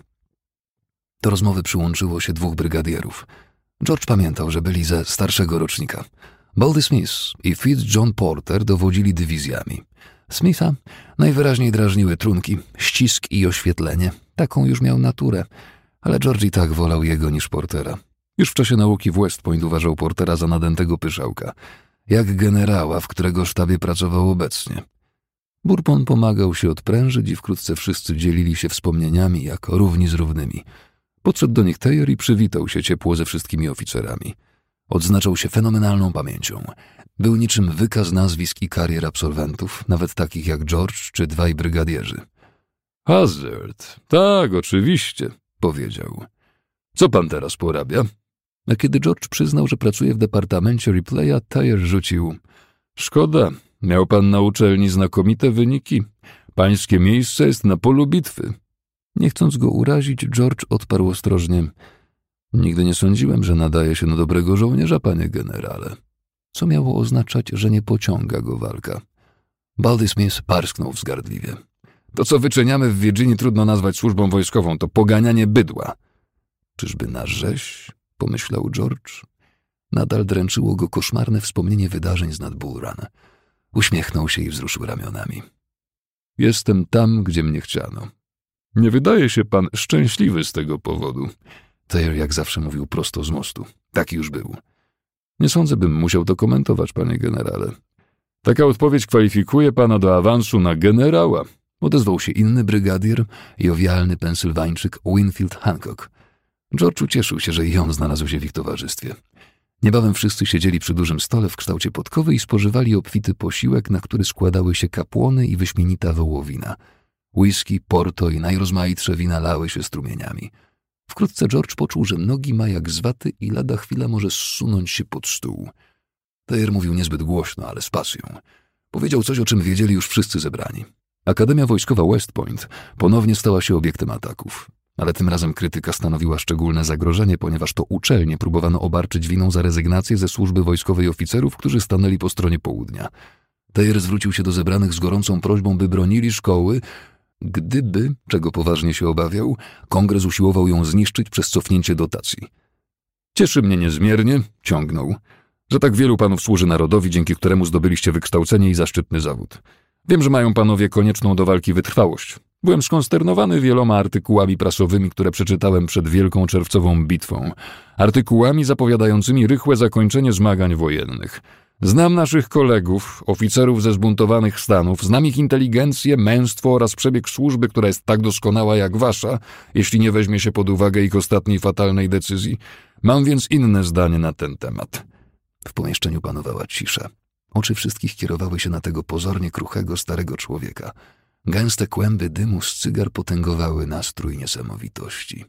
Do rozmowy przyłączyło się 2 brygadierów. George pamiętał, że byli ze starszego rocznika. Baldy Smith i Fitz John Porter dowodzili dywizjami. Smitha najwyraźniej drażniły trunki, ścisk i oświetlenie. Taką już miał naturę, ale George i tak wolał jego niż Portera. Już w czasie nauki w West Point uważał Portera za nadętego pyszałka, jak generała, w którego sztabie pracował obecnie. Bourbon pomagał się odprężyć i wkrótce wszyscy dzielili się wspomnieniami jak równi z równymi. Podszedł do nich Tejer i przywitał się ciepło ze wszystkimi oficerami. Odznaczał się fenomenalną pamięcią. Był niczym wykaz nazwisk i karier absolwentów, nawet takich jak George czy 2 brygadierzy. Hazard, tak, oczywiście, powiedział. Co pan teraz porabia? A kiedy George przyznał, że pracuje w departamencie replaya, Tejer rzucił. Szkoda, miał pan na uczelni znakomite wyniki. Pańskie miejsce jest na polu bitwy. Nie chcąc go urazić, George odparł ostrożnie. Nigdy nie sądziłem, że nadaje się na dobrego żołnierza, panie generale. Co miało oznaczać, że nie pociąga go walka. Baldy Smith parsknął wzgardliwie. To, co wyczyniamy w Virginii, trudno nazwać służbą wojskową. To poganianie bydła. Czyżby na rzeź? Pomyślał George. Nadal dręczyło go koszmarne wspomnienie wydarzeń z nad Bull Run. Uśmiechnął się i wzruszył ramionami. Jestem tam, gdzie mnie chciano. Nie wydaje się pan szczęśliwy z tego powodu. Tejer jak zawsze mówił prosto z mostu. Taki już był. Nie sądzę, bym musiał to komentować, panie generale. Taka odpowiedź kwalifikuje pana do awansu na generała. Odezwał się inny brygadier, jowialny Pensylwańczyk Winfield Hancock. George ucieszył się, że i on znalazł się w ich towarzystwie. Niebawem wszyscy siedzieli przy dużym stole w kształcie podkowy i spożywali obfity posiłek, na który składały się kapłony i wyśmienita wołowina. Whisky, porto i najrozmaitsze wina lały się strumieniami. Wkrótce George poczuł, że nogi ma jak z waty i lada chwila może zsunąć się pod stół. Thayer mówił niezbyt głośno, ale z pasją. Powiedział coś, o czym wiedzieli już wszyscy zebrani. Akademia Wojskowa West Point ponownie stała się obiektem ataków. Ale tym razem krytyka stanowiła szczególne zagrożenie, ponieważ to uczelnie próbowano obarczyć winą za rezygnację ze służby wojskowej oficerów, którzy stanęli po stronie południa. Thayer zwrócił się do zebranych z gorącą prośbą, by bronili szkoły, gdyby, czego poważnie się obawiał, kongres usiłował ją zniszczyć przez cofnięcie dotacji. Cieszy mnie niezmiernie, ciągnął, że tak wielu panów służy narodowi, dzięki któremu zdobyliście wykształcenie i zaszczytny zawód. Wiem, że mają panowie konieczną do walki wytrwałość. Byłem skonsternowany wieloma artykułami prasowymi, które przeczytałem przed Wielką Czerwcową bitwą. Artykułami zapowiadającymi rychłe zakończenie zmagań wojennych. Znam naszych kolegów, oficerów ze zbuntowanych stanów, znam ich inteligencję, męstwo oraz przebieg służby, która jest tak doskonała jak wasza, jeśli nie weźmie się pod uwagę ich ostatniej fatalnej decyzji. Mam więc inne zdanie na ten temat. W pomieszczeniu panowała cisza. Oczy wszystkich kierowały się na tego pozornie kruchego, starego człowieka. Gęste kłęby dymu z cygar potęgowały nastrój niesamowitości.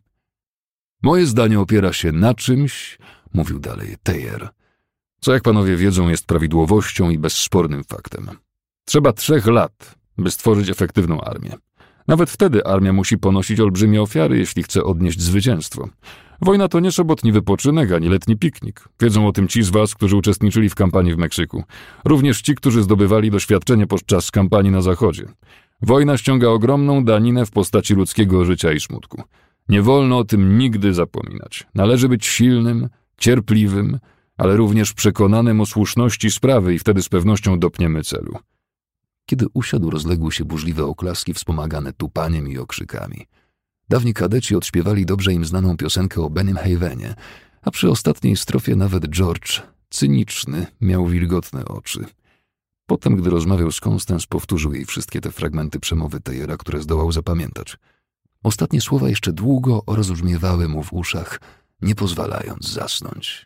Moje zdanie opiera się na czymś, mówił dalej Thayer, co jak panowie wiedzą jest prawidłowością i bezspornym faktem. Trzeba 3 lat, by stworzyć efektywną armię. Nawet wtedy armia musi ponosić olbrzymie ofiary, jeśli chce odnieść zwycięstwo. Wojna to nie sobotni wypoczynek, ani letni piknik. Wiedzą o tym ci z was, którzy uczestniczyli w kampanii w Meksyku. Również ci, którzy zdobywali doświadczenie podczas kampanii na Zachodzie. Wojna ściąga ogromną daninę w postaci ludzkiego życia i smutku. Nie wolno o tym nigdy zapominać. Należy być silnym, cierpliwym, ale również przekonanym o słuszności sprawy i wtedy z pewnością dopniemy celu. Kiedy usiadł, rozległy się burzliwe oklaski wspomagane tupaniem i okrzykami. Dawni kadeci odśpiewali dobrze im znaną piosenkę o Benim Havenie, a przy ostatniej strofie nawet George, cyniczny, miał wilgotne oczy. Potem, gdy rozmawiał z Constance, powtórzył jej wszystkie te fragmenty przemowy Thayera, które zdołał zapamiętać. Ostatnie słowa jeszcze długo rozbrzmiewały mu w uszach, nie pozwalając zasnąć.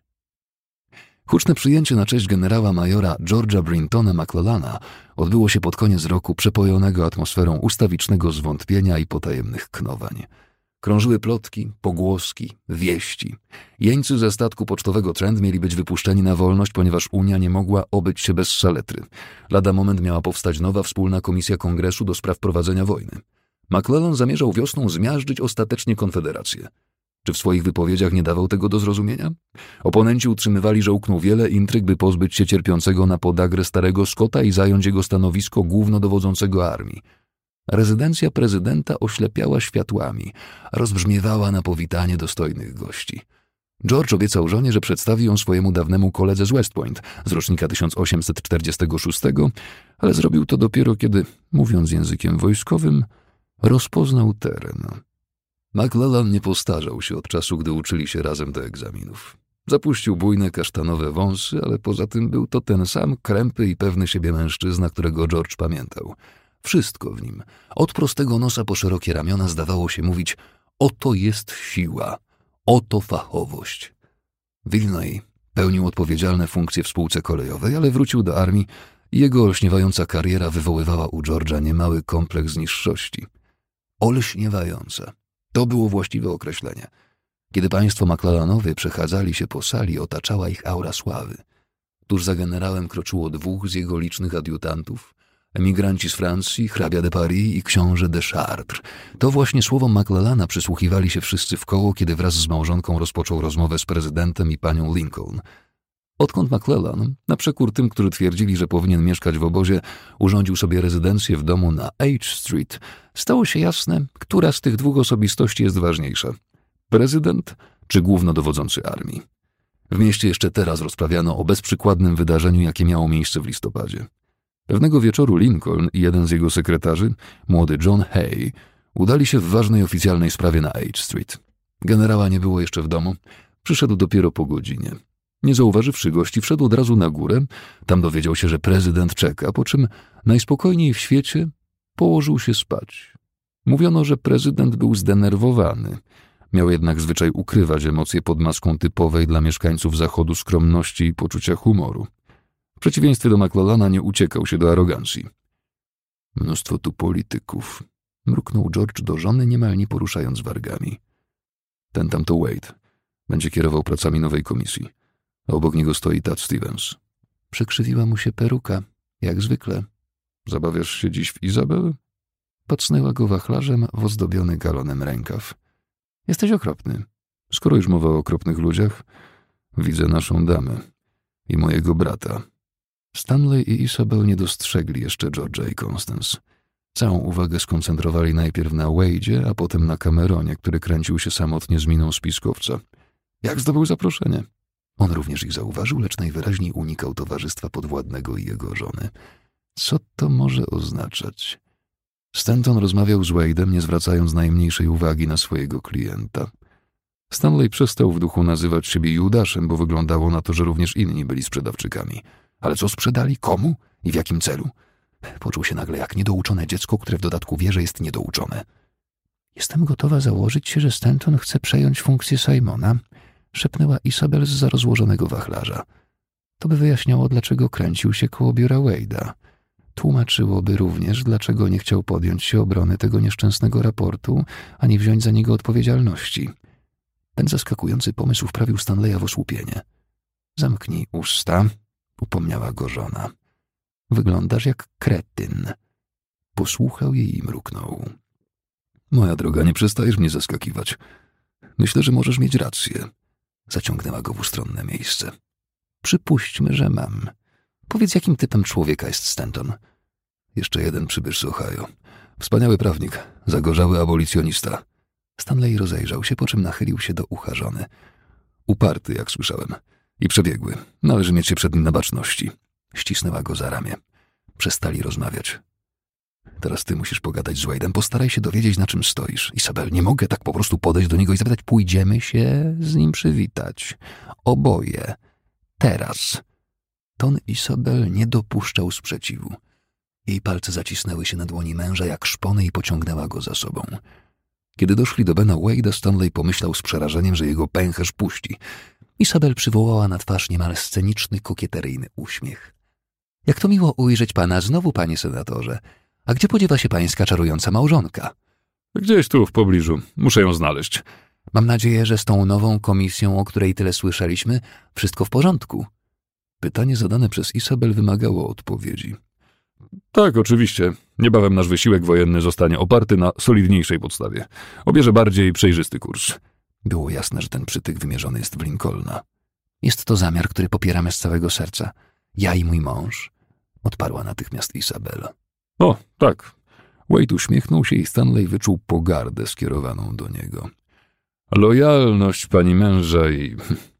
Huczne przyjęcie na cześć generała majora George'a Brintona McClellana odbyło się pod koniec roku przepojonego atmosferą ustawicznego zwątpienia i potajemnych knowań. Krążyły plotki, pogłoski, wieści. Jeńcy ze statku pocztowego Trent mieli być wypuszczeni na wolność, ponieważ Unia nie mogła obyć się bez saletry. Lada moment miała powstać nowa wspólna komisja kongresu do spraw prowadzenia wojny. McClellan zamierzał wiosną zmiażdżyć ostatecznie Konfederację. Czy w swoich wypowiedziach nie dawał tego do zrozumienia? Oponenci utrzymywali, że uknął wiele intryg, by pozbyć się cierpiącego na podagrę starego Scotta i zająć jego stanowisko głównodowodzącego armii. Rezydencja prezydenta oślepiała światłami, rozbrzmiewała na powitanie dostojnych gości. George obiecał żonie, że przedstawi ją swojemu dawnemu koledze z West Point z rocznika 1846, ale zrobił to dopiero kiedy, mówiąc językiem wojskowym, rozpoznał teren. McClellan nie postarzał się od czasu, gdy uczyli się razem do egzaminów. Zapuścił bujne kasztanowe wąsy, ale poza tym był to ten sam krępy i pewny siebie mężczyzna, którego George pamiętał. Wszystko w nim, od prostego nosa po szerokie ramiona, zdawało się mówić: oto jest siła, oto fachowość. W Illinois pełnił odpowiedzialne funkcje w spółce kolejowej, ale wrócił do armii i jego olśniewająca kariera wywoływała u George'a niemały kompleks niższości. Olśniewająca. To było właściwe określenie. Kiedy państwo McClellanowie przechadzali się po sali, otaczała ich aura sławy. Tuż za generałem kroczyło 2 z jego licznych adiutantów, emigranci z Francji, hrabia de Paris i książę de Chartres. To właśnie słowom McClellana przysłuchiwali się wszyscy w koło, kiedy wraz z małżonką rozpoczął rozmowę z prezydentem i panią Lincoln. Odkąd McClellan, na przekór tym, którzy twierdzili, że powinien mieszkać w obozie, urządził sobie rezydencję w domu na H Street, stało się jasne, która z tych 2 osobistości jest ważniejsza: prezydent czy głównodowodzący armii. W mieście jeszcze teraz rozprawiano o bezprzykładnym wydarzeniu, jakie miało miejsce w listopadzie. Pewnego wieczoru Lincoln i jeden z jego sekretarzy, młody John Hay, udali się w ważnej oficjalnej sprawie na H Street. Generała nie było jeszcze w domu, przyszedł dopiero po godzinie. Nie zauważywszy gości, wszedł od razu na górę, tam dowiedział się, że prezydent czeka, po czym najspokojniej w świecie położył się spać. Mówiono, że prezydent był zdenerwowany. Miał jednak zwyczaj ukrywać emocje pod maską typowej dla mieszkańców Zachodu skromności i poczucia humoru. W przeciwieństwie do McClellana nie uciekał się do arogancji. Mnóstwo tu polityków, mruknął George do żony, niemal nie poruszając wargami. Ten tam to Wade. Będzie kierował pracami nowej komisji. A obok niego stoi Tad Stevens. Przekrzywiła mu się peruka, jak zwykle. Zabawiasz się dziś w Izabel? Pacnęła go wachlarzem w ozdobiony galonem rękaw. Jesteś okropny. Skoro już mowa o okropnych ludziach, widzę naszą damę i mojego brata. Stanley i Isabel nie dostrzegli jeszcze George'a i Constance. Całą uwagę skoncentrowali najpierw na Wade'zie, a potem na Cameronie, który kręcił się samotnie z miną spiskowca. Jak zdobył zaproszenie? On również ich zauważył, lecz najwyraźniej unikał towarzystwa podwładnego i jego żony. Co to może oznaczać? Stanton rozmawiał z Wade'em, nie zwracając najmniejszej uwagi na swojego klienta. Stanley przestał w duchu nazywać siebie Judaszem, bo wyglądało na to, że również inni byli sprzedawczykami. Ale co sprzedali? Komu? I w jakim celu? Poczuł się nagle jak niedouczone dziecko, które w dodatku wie, że jest niedouczone. Jestem gotowa założyć się, że Stanton chce przejąć funkcję Simona, szepnęła Isabel zza rozłożonego wachlarza. To by wyjaśniało, dlaczego kręcił się koło biura Wade'a. Tłumaczyłoby również, dlaczego nie chciał podjąć się obrony tego nieszczęsnego raportu, ani wziąć za niego odpowiedzialności. Ten zaskakujący pomysł wprawił Stanleya w osłupienie. Zamknij usta, upomniała go żona. Wyglądasz jak kretyn. Posłuchał jej i mruknął. Moja droga, nie przestajesz mnie zaskakiwać. Myślę, że możesz mieć rację. Zaciągnęła go w ustronne miejsce. Przypuśćmy, że mam. Powiedz, jakim typem człowieka jest Stanton? Jeszcze jeden przybysz z Ohio. Wspaniały prawnik, zagorzały abolicjonista. Stanley rozejrzał się, po czym nachylił się do ucha żony. Uparty, jak słyszałem. I przebiegły. Należy mieć się przed nim na baczności. Ścisnęła go za ramię. Przestali rozmawiać. Teraz ty musisz pogadać z Wade'em. Postaraj się dowiedzieć, na czym stoisz. Isabel, nie mogę tak po prostu podejść do niego i zapytać. Pójdziemy się z nim przywitać. Oboje. Teraz. Ton Isabel nie dopuszczał sprzeciwu. Jej palce zacisnęły się na dłoni męża jak szpony i pociągnęła go za sobą. Kiedy doszli do Bena Wade'a, Stanley pomyślał z przerażeniem, że jego pęcherz puści. Isabel przywołała na twarz niemal sceniczny, kokieteryjny uśmiech. Jak to miło ujrzeć pana znowu, panie senatorze. A gdzie podziewa się pańska czarująca małżonka? Gdzieś tu, w pobliżu. Muszę ją znaleźć. Mam nadzieję, że z tą nową komisją, o której tyle słyszeliśmy, wszystko w porządku. Pytanie zadane przez Isabel wymagało odpowiedzi. Tak, oczywiście. Niebawem nasz wysiłek wojenny zostanie oparty na solidniejszej podstawie. Obierze bardziej przejrzysty kurs. Było jasne, że ten przytyk wymierzony jest w Lincolna. Jest to zamiar, który popieramy z całego serca. Ja i mój mąż. Odparła natychmiast Isabel. O, tak. Wade uśmiechnął się i Stanley wyczuł pogardę skierowaną do niego. Lojalność pani męża i...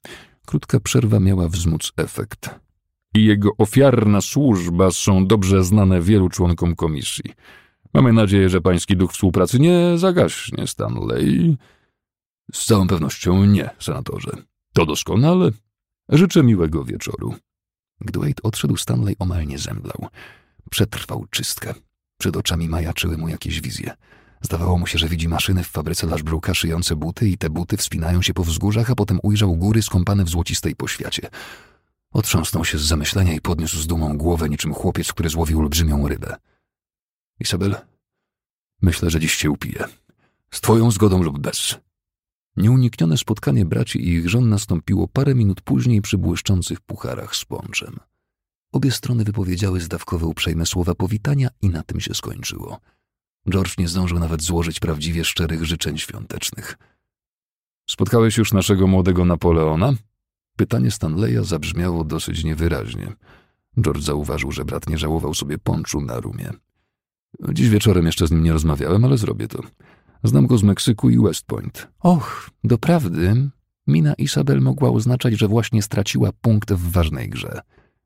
Krótka przerwa miała wzmóc efekt. I jego ofiarna służba są dobrze znane wielu członkom komisji. Mamy nadzieję, że pański duch współpracy nie zagaśnie, Stanley. Z całą pewnością nie, senatorze. To doskonale. Życzę miłego wieczoru. Gdy Wade odszedł, Stanley omal nie zemdlał. Przetrwał czystkę. Przed oczami majaczyły mu jakieś wizje. Zdawało mu się, że widzi maszyny w fabryce Lashbrooka szyjące buty i te buty wspinają się po wzgórzach, a potem ujrzał góry skąpane w złocistej poświacie. Otrząsnął się z zamyślenia i podniósł z dumą głowę niczym chłopiec, który złowił olbrzymią rybę. Isabel, myślę, że dziś się upiję. Z twoją zgodą lub bez. Nieuniknione spotkanie braci i ich żon nastąpiło parę minut później przy błyszczących pucharach z ponczem. Obie strony wypowiedziały zdawkowe uprzejme słowa powitania i na tym się skończyło. George nie zdążył nawet złożyć prawdziwie szczerych życzeń świątecznych. Spotkałeś już naszego młodego Napoleona? Pytanie Stanleya zabrzmiało dosyć niewyraźnie. George zauważył, że brat nie żałował sobie ponczu na rumie. Dziś wieczorem jeszcze z nim nie rozmawiałem, ale zrobię to. Znam go z Meksyku i West Point. Och, doprawdy, mina Isabel mogła oznaczać, że właśnie straciła punkt w ważnej grze.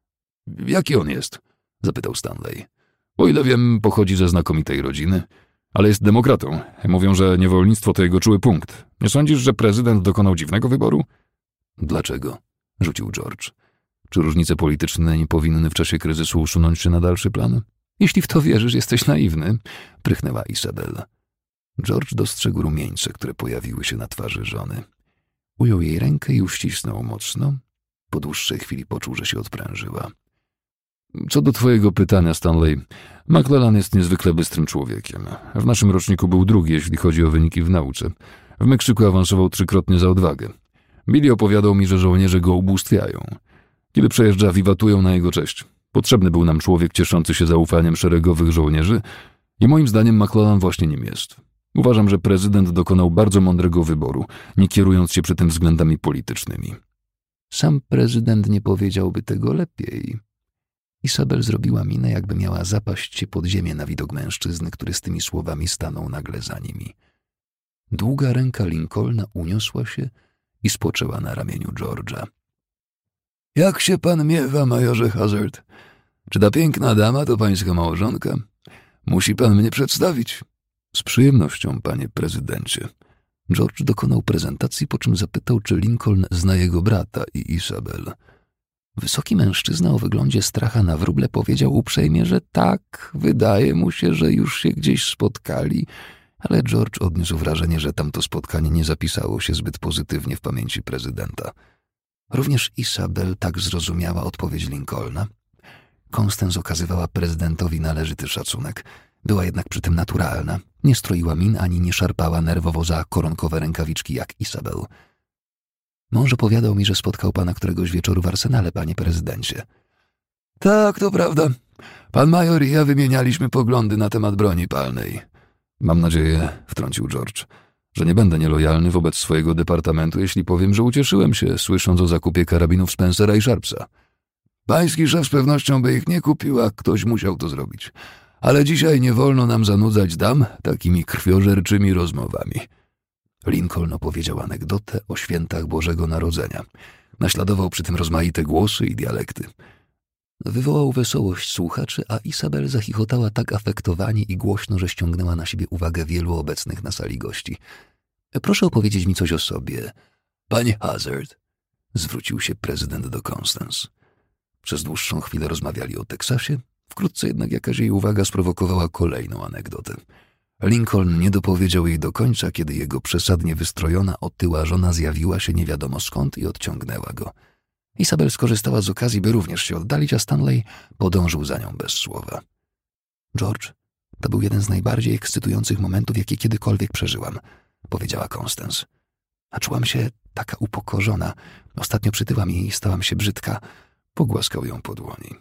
Jaki on jest? Zapytał Stanley. O ile wiem, pochodzi ze znakomitej rodziny, ale jest demokratą. Mówią, że niewolnictwo to jego czuły punkt. Nie sądzisz, że prezydent dokonał dziwnego wyboru? Dlaczego? Rzucił George. Czy różnice polityczne nie powinny w czasie kryzysu usunąć się na dalszy plan? Jeśli w to wierzysz, jesteś naiwny, prychnęła Isabel. George dostrzegł rumieńce, które pojawiły się na twarzy żony. Ujął jej rękę i uścisnął mocno. Po dłuższej chwili poczuł, że się odprężyła. Co do twojego pytania, Stanley, McClellan jest niezwykle bystrym człowiekiem. W naszym roczniku był drugi, jeśli chodzi o wyniki w nauce. W Meksyku awansował 3-krotnie za odwagę. Billy opowiadał mi, że żołnierze go ubóstwiają. Kiedy przejeżdża, wiwatują na jego cześć. Potrzebny był nam człowiek cieszący się zaufaniem szeregowych żołnierzy i moim zdaniem McClellan właśnie nim jest. Uważam, że prezydent dokonał bardzo mądrego wyboru, nie kierując się przy tym względami politycznymi. Sam prezydent nie powiedziałby tego lepiej. Isabel zrobiła minę, jakby miała zapaść się pod ziemię na widok mężczyzny, który z tymi słowami stanął nagle za nimi. Długa ręka Lincolna uniosła się i spoczęła na ramieniu George'a. Jak się pan miewa, majorze Hazard? Czy ta piękna dama to pańska małżonka? Musi pan mnie przedstawić. Z przyjemnością, panie prezydencie. George dokonał prezentacji, po czym zapytał, czy Lincoln zna jego brata i Isabel. Wysoki mężczyzna o wyglądzie stracha na wróble powiedział uprzejmie, że tak, wydaje mu się, że już się gdzieś spotkali, ale George odniósł wrażenie, że tamto spotkanie nie zapisało się zbyt pozytywnie w pamięci prezydenta. Również Isabel tak zrozumiała odpowiedź Lincolna. Constance okazywała prezydentowi należyty szacunek. Była jednak przy tym naturalna. Nie stroiła min ani nie szarpała nerwowo za koronkowe rękawiczki jak Isabel. Mąż opowiadał mi, że spotkał pana któregoś wieczoru w Arsenale, panie prezydencie. Tak, to prawda. Pan major i ja wymienialiśmy poglądy na temat broni palnej. Mam nadzieję, wtrącił George, że nie będę nielojalny wobec swojego departamentu, jeśli powiem, że ucieszyłem się, słysząc o zakupie karabinów Spencera i Sharpsa. Pański szef z pewnością by ich nie kupił, a ktoś musiał to zrobić. Ale dzisiaj nie wolno nam zanudzać dam takimi krwiożerczymi rozmowami. Lincoln opowiedział anegdotę o świętach Bożego Narodzenia. Naśladował przy tym rozmaite głosy i dialekty. Wywołał wesołość słuchaczy, a Isabel zachichotała tak afektowanie i głośno, że ściągnęła na siebie uwagę wielu obecnych na sali gości. Proszę opowiedzieć mi coś o sobie. Panie Hazard, zwrócił się prezydent do Constance. Przez dłuższą chwilę rozmawiali o Teksasie, wkrótce jednak jakaś jej uwaga sprowokowała kolejną anegdotę. Lincoln nie dopowiedział jej do końca, kiedy jego przesadnie wystrojona, otyła żona zjawiła się nie wiadomo skąd i odciągnęła go. Isabel skorzystała z okazji, by również się oddalić, a Stanley podążył za nią bez słowa. George, to był jeden z najbardziej ekscytujących momentów, jakie kiedykolwiek przeżyłam, powiedziała Constance. A czułam się taka upokorzona. Ostatnio przytyłam jej i stałam się brzydka. Pogłaskał ją po dłoni.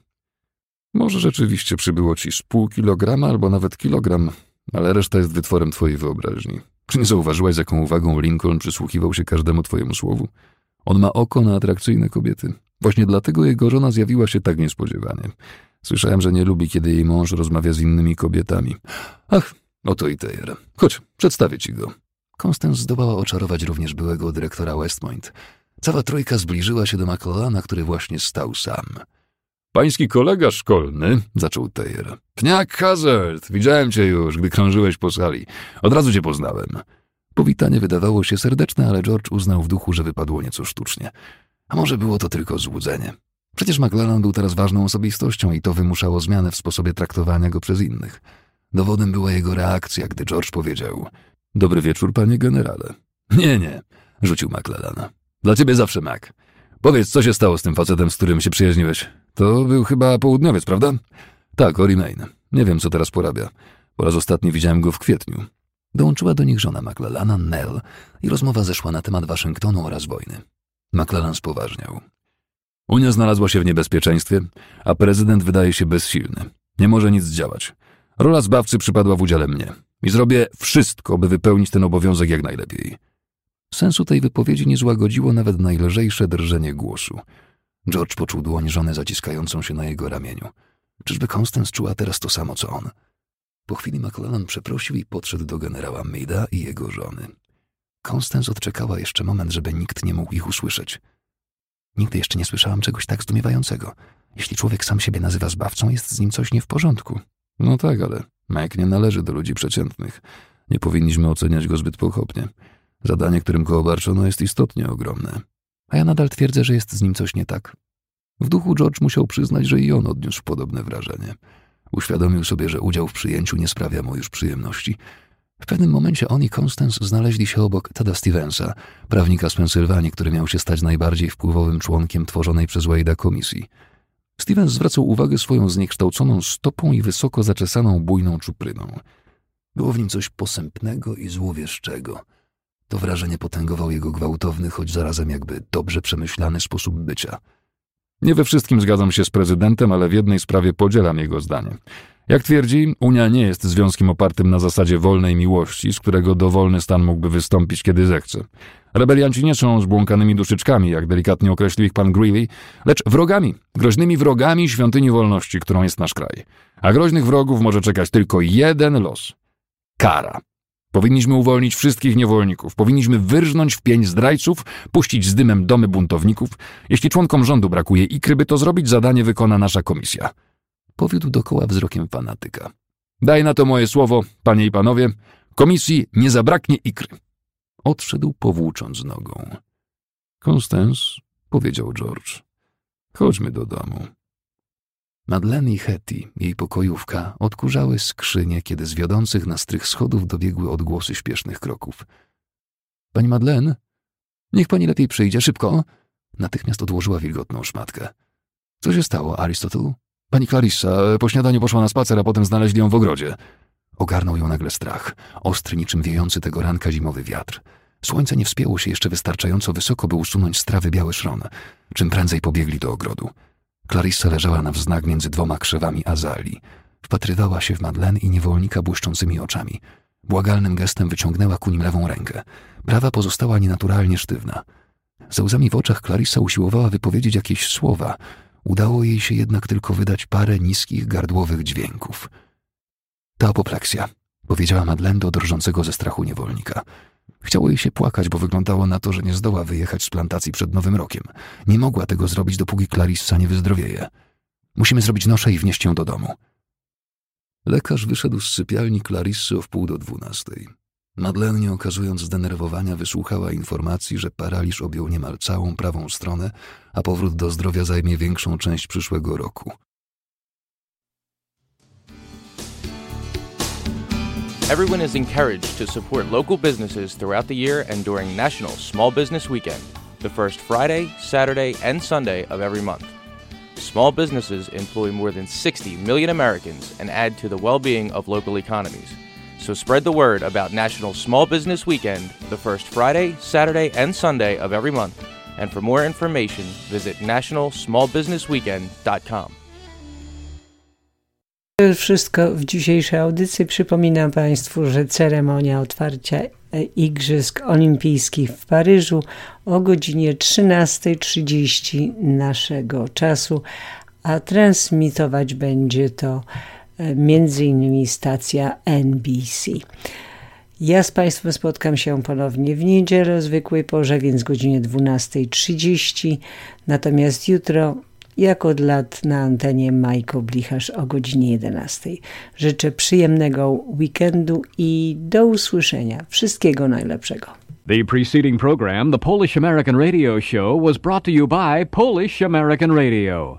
Może rzeczywiście przybyło ci z pół kilograma albo nawet kilogram, ale reszta jest wytworem twojej wyobraźni. Czy nie zauważyłaś, z jaką uwagą Lincoln przysłuchiwał się każdemu twojemu słowu? On ma oko na atrakcyjne kobiety. Właśnie dlatego jego żona zjawiła się tak niespodziewanie. Słyszałem, że nie lubi, kiedy jej mąż rozmawia z innymi kobietami. Ach, oto i Thayer. Chodź, przedstawię ci go. Constance zdołała oczarować również byłego dyrektora West Point. Cała trójka zbliżyła się do McClellana, który właśnie stał sam. Pański kolega szkolny, zaczął Thayer. Pniak Hazard, widziałem cię już, gdy krążyłeś po sali. Od razu cię poznałem. Powitanie wydawało się serdeczne, ale George uznał w duchu, że wypadło nieco sztucznie. A może było to tylko złudzenie? Przecież McClellan był teraz ważną osobistością i to wymuszało zmianę w sposobie traktowania go przez innych. Dowodem była jego reakcja, gdy George powiedział: dobry wieczór, panie generale. Nie, rzucił McClellan. Dla ciebie zawsze Mac. Powiedz, co się stało z tym facetem, z którym się przyjaźniłeś? To był chyba południowiec, prawda? Tak, Ori Main. Nie wiem, co teraz porabia. Po raz ostatni widziałem go w kwietniu. Dołączyła do nich żona McClellana, Nell, i rozmowa zeszła na temat Waszyngtonu oraz wojny. McClellan spoważniał. Unia znalazła się w niebezpieczeństwie, a prezydent wydaje się bezsilny. Nie może nic zdziałać. Rola zbawcy przypadła w udziale mnie i zrobię wszystko, by wypełnić ten obowiązek jak najlepiej. Sensu tej wypowiedzi nie złagodziło nawet najlżejsze drżenie głosu. George poczuł dłoń żony zaciskającą się na jego ramieniu. Czyżby Constance czuła teraz to samo, co on? Po chwili McClellan przeprosił i podszedł do generała Meada i jego żony. Constance odczekała jeszcze moment, żeby nikt nie mógł ich usłyszeć. Nigdy jeszcze nie słyszałam czegoś tak zdumiewającego. Jeśli człowiek sam siebie nazywa zbawcą, jest z nim coś nie w porządku. No tak, ale Mike nie należy do ludzi przeciętnych. Nie powinniśmy oceniać go zbyt pochopnie. Zadanie, którym go obarczono, jest istotnie ogromne. A ja nadal twierdzę, że jest z nim coś nie tak. W duchu George musiał przyznać, że i on odniósł podobne wrażenie. Uświadomił sobie, że udział w przyjęciu nie sprawia mu już przyjemności. W pewnym momencie on i Constance znaleźli się obok Teda Stevensa, prawnika z Pensylwanii, który miał się stać najbardziej wpływowym członkiem tworzonej przez Wade'a komisji. Stevens zwracał uwagę swoją zniekształconą stopą i wysoko zaczesaną bujną czupryną. Było w nim coś posępnego i złowieszczego. To wrażenie potęgował jego gwałtowny, choć zarazem jakby dobrze przemyślany sposób bycia. Nie we wszystkim zgadzam się z prezydentem, ale w jednej sprawie podzielam jego zdanie. Jak twierdzi, Unia nie jest związkiem opartym na zasadzie wolnej miłości, z którego dowolny stan mógłby wystąpić, kiedy zechce. Rebelianci nie są zbłąkanymi duszyczkami, jak delikatnie określił ich pan Greeley, lecz wrogami, groźnymi wrogami świątyni wolności, którą jest nasz kraj. A groźnych wrogów może czekać tylko jeden los – kara. Powinniśmy uwolnić wszystkich niewolników, powinniśmy wyrżnąć w pień zdrajców, puścić z dymem domy buntowników. Jeśli członkom rządu brakuje ikry, by to zrobić, zadanie wykona nasza komisja. Powiódł dokoła wzrokiem fanatyka. Daj na to moje słowo, panie i panowie, komisji nie zabraknie ikry. Odszedł powłócząc nogą. Constance, powiedział George, chodźmy do domu. Madeleine i Hetty, jej pokojówka, odkurzały skrzynię, kiedy z wiodących na strych schodów dobiegły odgłosy śpiesznych kroków. Pani Madeleine, niech pani lepiej przyjdzie, szybko. Natychmiast odłożyła wilgotną szmatkę. Co się stało, Aristotle? Pani Clarissa po śniadaniu poszła na spacer, a potem znaleźli ją w ogrodzie. Ogarnął ją nagle strach, ostry niczym wiejący tego ranka zimowy wiatr. Słońce nie wspięło się jeszcze wystarczająco wysoko, by usunąć z trawy biały szron. Czym prędzej pobiegli do ogrodu. Clarissa leżała na wznak między dwoma krzewami azalii. Wpatrywała się w Madeleine i niewolnika błyszczącymi oczami. Błagalnym gestem wyciągnęła ku nim lewą rękę. Prawa pozostała nienaturalnie sztywna. Ze łzami w oczach Clarissa usiłowała wypowiedzieć jakieś słowa. Udało jej się jednak tylko wydać parę niskich, gardłowych dźwięków. To apopleksja, powiedziała Madeleine do drżącego ze strachu niewolnika. Chciało jej się płakać, bo wyglądało na to, że nie zdoła wyjechać z plantacji przed Nowym Rokiem. Nie mogła tego zrobić, dopóki Clarissa nie wyzdrowieje. Musimy zrobić noszę i wnieść ją do domu. Lekarz wyszedł z sypialni Clarissy o 11:30. Madeleine, nie okazując zdenerwowania, wysłuchała informacji, że paraliż objął niemal całą prawą stronę, a powrót do zdrowia zajmie większą część przyszłego roku. Everyone is encouraged to support local businesses throughout the year and during National Small Business Weekend, the first Friday, Saturday, and Sunday of every month. Small businesses employ more than 60 million Americans and add to the well-being of local economies. So spread the word about National Small Business Weekend, the first Friday, Saturday, and Sunday of every month. And for more information, visit nationalsmallbusinessweekend.com. To już wszystko w dzisiejszej audycji. Przypominam Państwu, że ceremonia otwarcia Igrzysk Olimpijskich w Paryżu o godzinie 13:30 naszego czasu, a transmitować będzie to m.in. stacja NBC. Ja z Państwem spotkam się ponownie w niedzielę o zwykłej porze, więc godzinie 12:30. Natomiast jutro, jak od lat, na antenie Majko Blicharz o godzinie 11:00. Życzę przyjemnego weekendu i do usłyszenia. Wszystkiego najlepszego. The preceding program, the Polish American Radio Show, was brought to you by Polish American Radio.